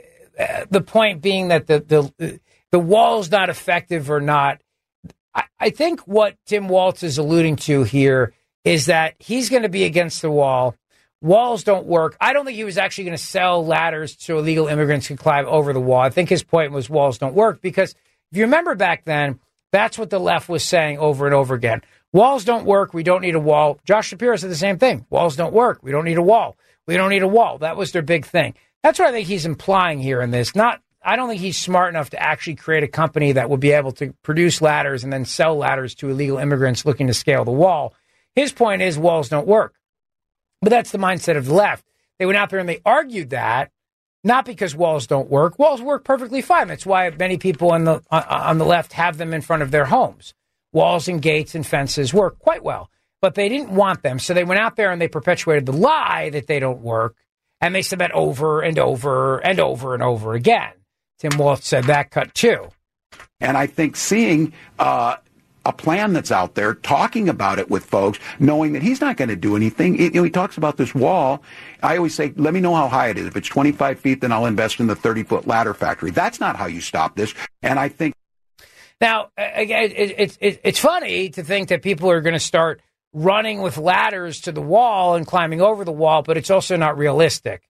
uh, the point being that the the the wall's not effective or not. I, I think what Tim Waltz is alluding to here is that he's going to be against the wall. Walls don't work. I don't think he was actually going to sell ladders so illegal immigrants could climb over the wall. I think his point was walls don't work because if you remember back then, that's what the left was saying over and over again. Walls don't work. We don't need a wall. Josh Shapiro said the same thing. Walls don't work. We don't need a wall. We don't need a wall. That was their big thing. That's what I think he's implying here in this. Not, I don't think he's smart enough to actually create a company that would be able to produce ladders and then sell ladders to illegal immigrants looking to scale the wall. His point is walls don't work. But that's the mindset of the left. They went out there and they argued that, not because walls don't work. Walls work perfectly fine. That's why many people on the on the left have them in front of their homes. Walls and gates and fences work quite well. But they didn't want them, so they went out there and they perpetuated the lie that they don't work. And they said that over and over and over and over again. Tim Waltz said that cut too. And I think seeing uh, a plan that's out there, talking about it with folks, knowing that he's not going to do anything. It, you know, he talks about this wall. I always say, let me know how high it is. If it's twenty-five feet, then I'll invest in the thirty-foot ladder factory. That's not how you stop this. And I think... Now, again, it's it, it, it's funny to think that people are going to start running with ladders to the wall and climbing over the wall, but it's also not realistic.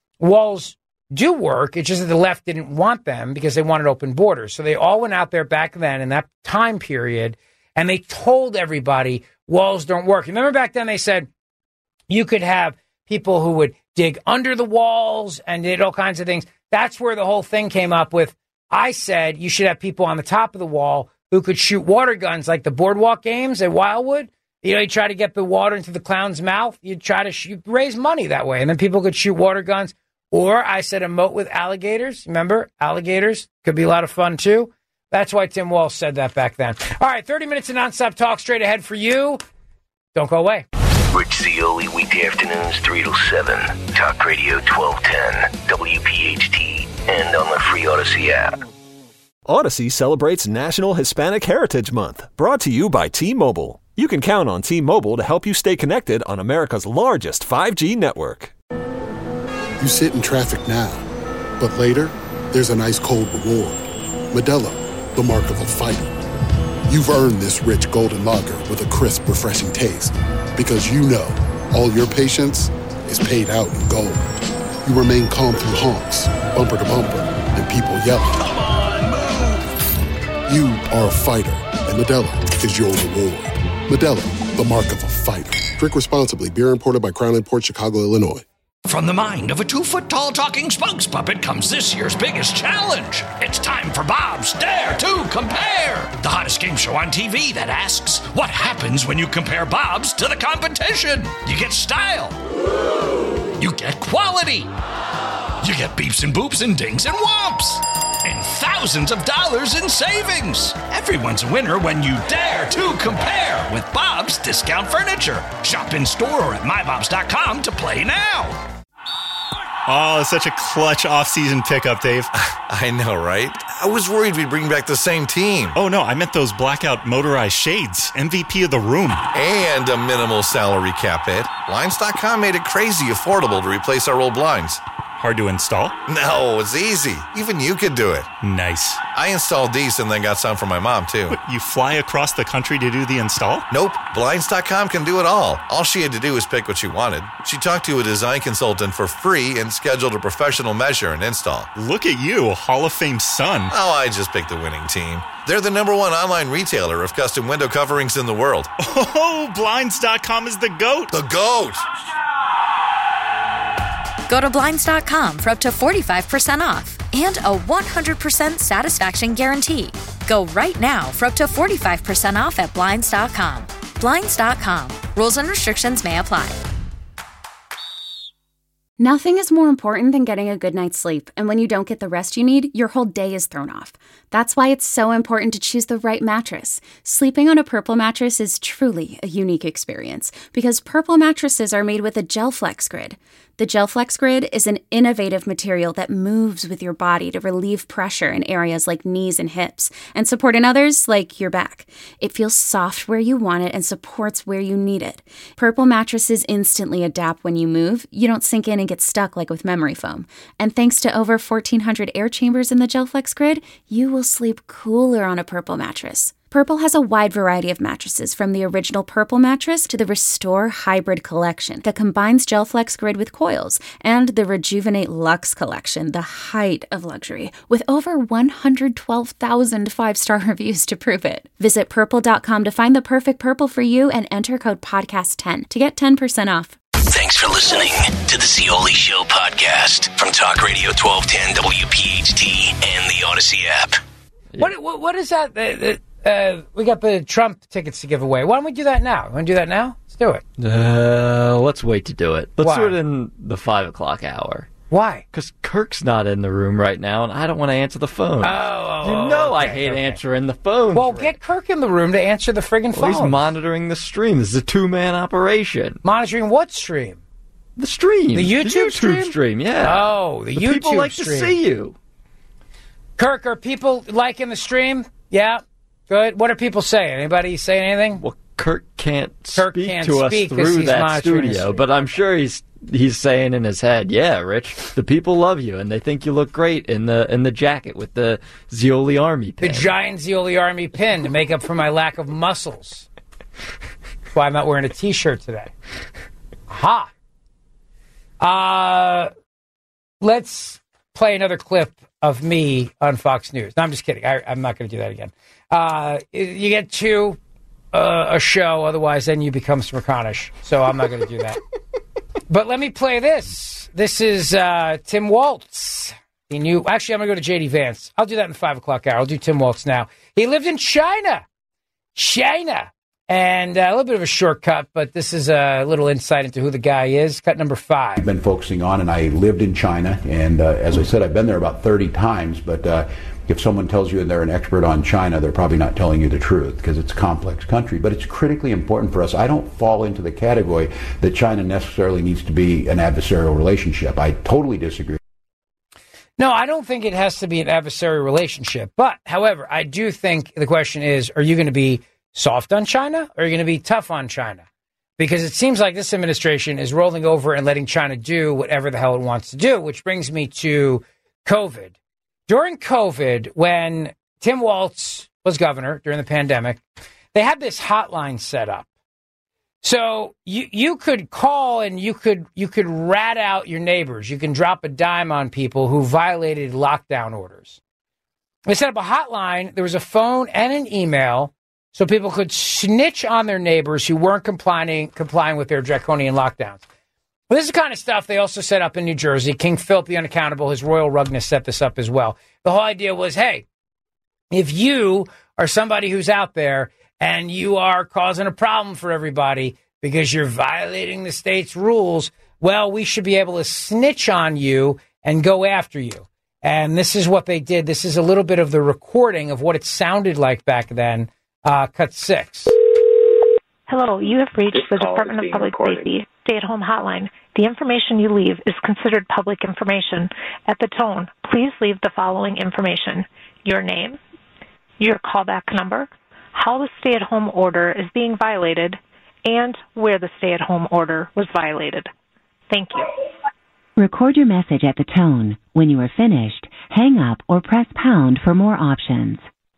Walls do work. It's just that the left didn't want them because they wanted open borders. So they all went out there back then in that time period, and they told everybody walls don't work. Remember back then they said you could have people who would dig under the walls and did all kinds of things. That's where the whole thing came up with. I said you should have people on the top of the wall who could shoot water guns like the boardwalk games at Wildwood. You know, you try to get the water into the clown's mouth. You try to shoot, raise money that way, and then people could shoot water guns. Or I said a moat with alligators. Remember, alligators could be a lot of fun, too. That's why Tim Waltz said that back then. All right, thirty minutes of nonstop talk straight ahead for you. Don't go away. Rich Zeoli, weekday afternoons, three to seven. Talk Radio twelve ten, W P H T, and on the free Odyssey app. Odyssey celebrates National Hispanic Heritage Month, brought to you by T-Mobile. You can count on T-Mobile to help you stay connected on America's largest five G network. You sit in traffic now, but later, there's an ice cold reward. Modelo, the mark of a fighter. You've earned this rich golden lager with a crisp, refreshing taste. Because you know, all your patience is paid out in gold. You remain calm through honks, bumper to bumper, and people yelling. Come on, move! You are a fighter, and Modelo is your reward. Modelo, the mark of a fighter. Drink responsibly. Beer imported by Crown Imports, Chicago, Illinois. From the mind of a two-foot-tall talking spokes puppet comes this year's biggest challenge. It's time for Bob's Dare to Compare, the hottest game show on T V that asks, what happens when you compare Bob's to the competition? You get style. You get quality. You get beeps and boops and dings and whomps. And thousands of dollars in savings. Everyone's a winner when you dare to compare with Bob's Discount Furniture. Shop in store or at my bobs dot com to play now. Oh, it's such a clutch off-season pickup, Dave. I know, right? I was worried we'd bring back the same team. Oh, no, I meant those blackout motorized shades. M V P of the room. And a minimal salary cap hit. Blinds dot com made it crazy affordable to replace our old blinds. Hard to install? No, it's easy. Even you could do it. Nice. I installed these and then got some for my mom, too. What, you fly across the country to do the install? Nope. Blinds dot com can do it all. All she had to do was pick what she wanted. She talked to a design consultant for free and scheduled a professional measure and install. Look at you, a Hall of Fame son. Oh, I just picked the winning team. They're the number one online retailer of custom window coverings in the world. Oh, Blinds dot com is the GOAT. The GOAT! Go to Blinds dot com for up to forty-five percent off and a one hundred percent satisfaction guarantee. Go right now for up to forty-five percent off at Blinds dot com. Blinds dot com. Rules and restrictions may apply. Nothing is more important than getting a good night's sleep, and when you don't get the rest you need, your whole day is thrown off. That's why it's so important to choose the right mattress. Sleeping on a Purple mattress is truly a unique experience because Purple mattresses are made with a GelFlex Grid. The GelFlex Grid is an innovative material that moves with your body to relieve pressure in areas like knees and hips and support in others like your back. It feels soft where you want it and supports where you need it. Purple mattresses instantly adapt when you move. You don't sink in and get stuck like with memory foam. And thanks to over fourteen hundred air chambers in the GelFlex Grid, you will sleep cooler on a Purple mattress. Purple has a wide variety of mattresses, from the original Purple mattress to the Restore Hybrid collection that combines GelFlex Grid with coils, and the Rejuvenate Luxe collection, the height of luxury, with over one hundred twelve thousand five-star reviews to prove it. Visit purple dot com to find the perfect Purple for you and enter code podcast ten to get ten percent off. Thanks for listening to the Zeoli Show podcast from Talk Radio twelve ten W P H T and the Odyssey app. What, what, what is that? Uh, uh, we got the Trump tickets to give away. Why don't we do that now? Want to do that now? Let's do it. Uh, let's wait to do it. Let's Why? do it in the five o'clock hour. Why? Because Kirk's not in the room right now, and I don't want to answer the phone. Oh, you know okay, I hate okay. answering the phone. Well, get Kirk in the room to answer the friggin' phone. Well, he's monitoring the stream. This is a two-man operation. Monitoring what stream? The stream. The YouTube, the YouTube stream? stream? Yeah. Oh, the, the YouTube people like stream. to see you. Kirk, are people liking the stream? Yeah. Good. What are people saying? Anybody say anything? Well, Kirk can't Kirk speak can't to speak us 'cause through he's that monitoring the studio, stream. but I'm sure he's he's saying in his head, "Yeah, Rich, the people love you and they think you look great in the in the jacket with the Zeoli Army pin." The giant Zeoli Army pin to make up for my lack of muscles. That's why I'm not wearing a T-shirt today. Ha. Uh, let's play another clip of me on Fox News. No, I'm just kidding. I, I'm not going to do that again. Uh, you get to uh, a show, otherwise then you become Smirkanish. So I'm not going to do that. But let me play this. This is uh, Tim Waltz. He knew. Actually, I'm going to go to J D Vance. I'll do that in the five o'clock hour. I'll do Tim Waltz now. He lived in China. China. And uh, a little bit of a shortcut, but this is a little insight into who the guy is. Cut number five. I've been focusing on, and I lived in China, and uh, as I said, I've been there about thirty times, but uh, if someone tells you they're an expert on China, they're probably not telling you the truth, because it's a complex country. But it's critically important for us. I don't fall into the category that China necessarily needs to be an adversarial relationship. I totally disagree. No, I don't think it has to be an adversarial relationship. But, however, I do think the question is, are you going to be soft on China, or are you going to be tough on China? Because it seems like this administration is rolling over and letting China do whatever the hell it wants to do, which brings me to COVID. During COVID, when Tim Waltz was governor during the pandemic, they had this hotline set up. So you you could call and you could you could rat out your neighbors. You can drop a dime on people who violated lockdown orders. They set up a hotline. There was a phone and an email, so people could snitch on their neighbors who weren't complying complying with their draconian lockdowns. Well, this is the kind of stuff they also set up in New Jersey. King Philip the Unaccountable, his royal rugness, set this up as well. The whole idea was, hey, if you are somebody who's out there and you are causing a problem for everybody because you're violating the state's rules, well, we should be able to snitch on you and go after you. And this is what they did. This is a little bit of the recording of what it sounded like back then. Uh, cut six. Hello, you have reached This the call Department is of being Public recorded. Safety stay-at-home hotline. The information you leave is considered public information. At the tone, please leave the following information: your name, your callback number, how the stay-at-home order is being violated, and where the stay-at-home order was violated. Thank you. Record your message at the tone. When you are finished, hang up or press pound for more options.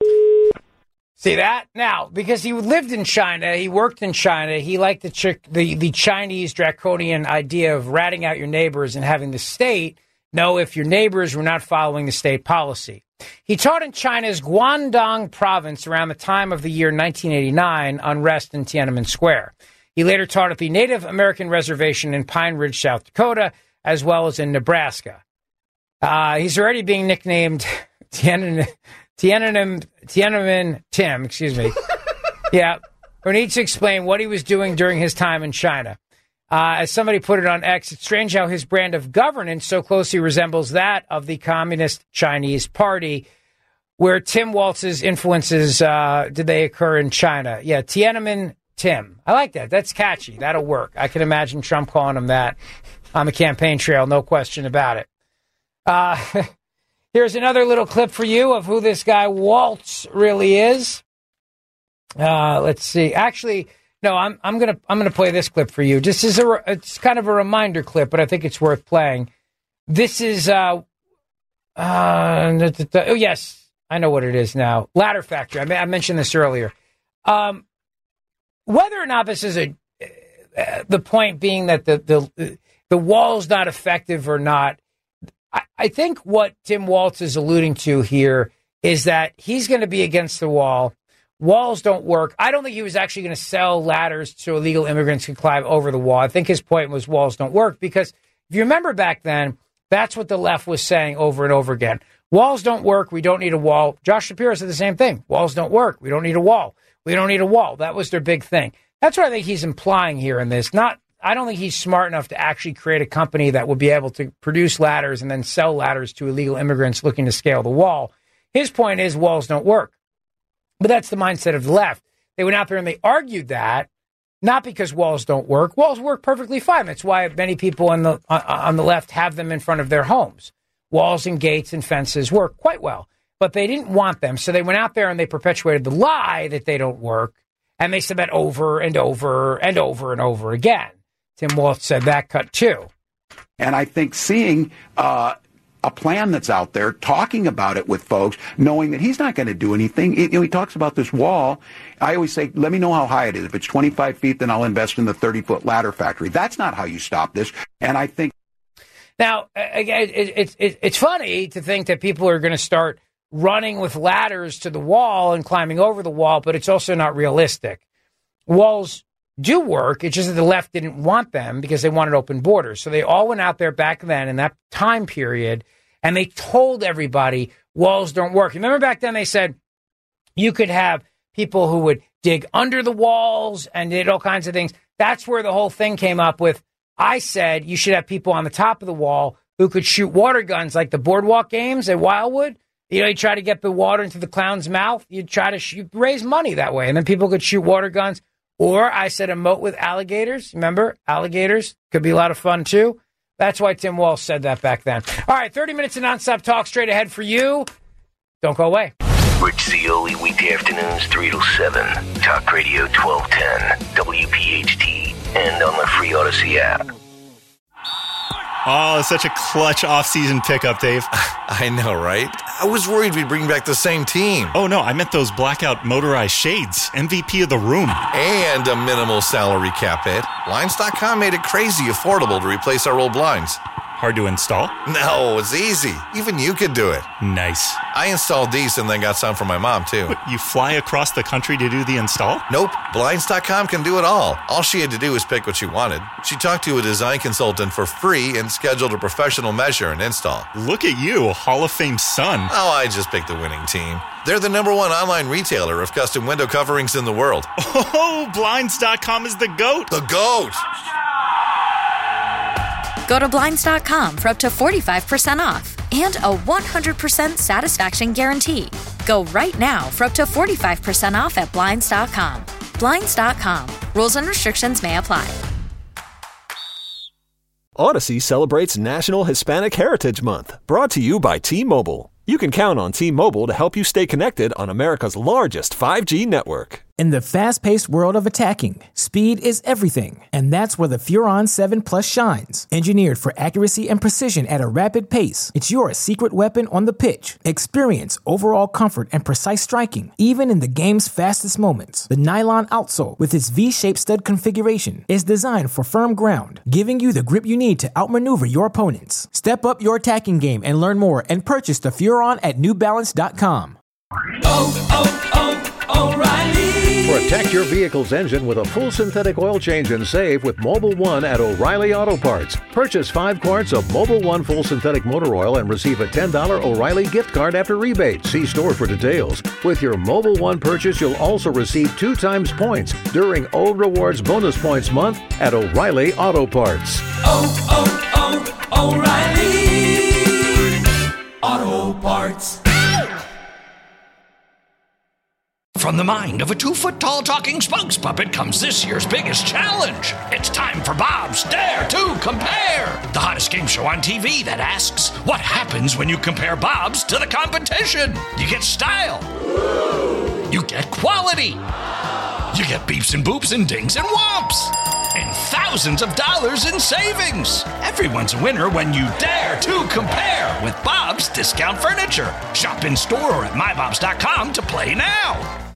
See that? Now, because he lived in China, he worked in China, he liked the, ch- the the Chinese draconian idea of ratting out your neighbors and having the state know if your neighbors were not following the state policy. He taught in China's Guangdong province around the time of the year nineteen eighty-nine, unrest in Tiananmen Square. He later taught at the Native American Reservation in Pine Ridge, South Dakota, as well as in Nebraska. Uh, he's already being nicknamed Tiananmen... Tiananmen, Tiananmen Tim, excuse me. Yeah, who needs to explain what he was doing during his time in China. Uh, as somebody put it on X, it's strange how his brand of governance so closely resembles that of the Communist Chinese Party, where Tim Walz's influences, uh, did they occur in China? Yeah, Tiananmen Tim. I like that. That's catchy. That'll work. I can imagine Trump calling him that on the campaign trail, no question about it. Uh, here's another little clip for you of who this guy Waltz really is. Uh, let's see. Actually, no, I'm I'm gonna I'm gonna play this clip for you. Just as a it's kind of a reminder clip, but I think it's worth playing. This is uh, uh oh yes, I know what it is now. Ladder Factory. I, I mentioned this earlier. Um, whether or not this is a uh, the point being that the the the wall's not effective or not, I, I think what Tim Walz is alluding to here is that he's going to be against the wall. Walls don't work. I don't think he was actually going to sell ladders so illegal immigrants could climb over the wall. I think his point was walls don't work because if you remember back then, that's what the left was saying over and over again. Walls don't work. We don't need a wall. Josh Shapiro said the same thing. Walls don't work. We don't need a wall. We don't need a wall. That was their big thing. That's what I think he's implying here in this. Not, I don't think he's smart enough to actually create a company that will be able to produce ladders and then sell ladders to illegal immigrants looking to scale the wall. His point is walls don't work. But that's the mindset of the left. They went out there and they argued that, not because walls don't work. Walls work perfectly fine. That's why many people on the on the left have them in front of their homes. Walls and gates and fences work quite well. But they didn't want them, so they went out there and they perpetuated the lie that they don't work. And they said that over and over and over and over again. Tim Walz said that cut too. And I think seeing uh, a plan that's out there, talking about it with folks, knowing that he's not going to do anything. You know, he talks about this wall. I always say, let me know how high it is. If it's twenty-five feet, then I'll invest in the thirty-foot ladder factory. That's not how you stop this. And I think... Now, again, it's it, it, it's funny to think that people are going to start running with ladders to the wall and climbing over the wall, but it's also not realistic. Walls do work. It's just that the left didn't want them because they wanted open borders. So they all went out there back then in that time period, and they told everybody walls don't work. Remember back then they said you could have people who would dig under the walls and did all kinds of things. That's where the whole thing came up with. I said you should have people on the top of the wall who could shoot water guns like the boardwalk games at Wildwood. You know, you try to get the water into the clown's mouth. You try to shoot, raise money that way, and then people could shoot water guns. Or I said a moat with alligators. Remember, alligators could be a lot of fun, too. That's why Tim Walz said that back then. All right, thirty minutes of nonstop talk straight ahead for you. Don't go away. Rich Zeoli, weekday afternoons, three to seven. Talk Radio twelve ten, W P H T, and on the free Odyssey app. Oh, such a clutch off-season pickup, Dave. I know, right? I was worried we'd bring back the same team. Oh, no, I meant those blackout motorized shades. M V P of the room. And a minimal salary cap hit. Blinds dot com made it crazy affordable to replace our old blinds. Hard to install? No, it's easy. Even you could do it. Nice. I installed these and then got some for my mom, too. What, you fly across the country to do the install? Nope. Blinds dot com can do it all. All she had to do was pick what she wanted. She talked to a design consultant for free and scheduled a professional measure and install. Look at you, Hall of Fame son. Oh, I just picked the winning team. They're the number one online retailer of custom window coverings in the world. Oh, Blinds dot com is the GOAT. The GOAT! Go to Blinds dot com for up to forty-five percent off and a one hundred percent satisfaction guarantee. Go right now for up to forty-five percent off at Blinds dot com. Blinds dot com. Rules and restrictions may apply. Odyssey celebrates National Hispanic Heritage Month, brought to you by T-Mobile. You can count on T-Mobile to help you stay connected on America's largest five G network. In the fast-paced world of attacking, speed is everything, and that's where the Furon seven Plus shines. Engineered for accuracy and precision at a rapid pace, it's your secret weapon on the pitch. Experience overall comfort and precise striking, even in the game's fastest moments. The nylon outsole, with its V-shaped stud configuration, is designed for firm ground, giving you the grip you need to outmaneuver your opponents. Step up your attacking game and learn more and purchase the Furon at New Balance dot com. Oh, oh, oh, O'Reilly. For a Protect your vehicle's engine with a full synthetic oil change and save with Mobil one at O'Reilly Auto Parts. Purchase five quarts of Mobil one full synthetic motor oil and receive a ten dollars O'Reilly gift card after rebate. See store for details. With your Mobil one purchase, you'll also receive two times points during O Rewards Bonus Points Month at O'Reilly Auto Parts. Oh, oh, oh, O'Reilly Auto Parts. From the mind of a two-foot-tall talking spokes puppet comes this year's biggest challenge. It's time for Bob's Dare to Compare, the hottest game show on T V that asks, what happens when you compare Bob's to the competition? You get style. You get quality. You get beeps and boops and dings and whomps. And thousands of dollars in savings. Everyone's a winner when you dare to compare with Bob's Discount Furniture. Shop in store or at my bobs dot com to play now.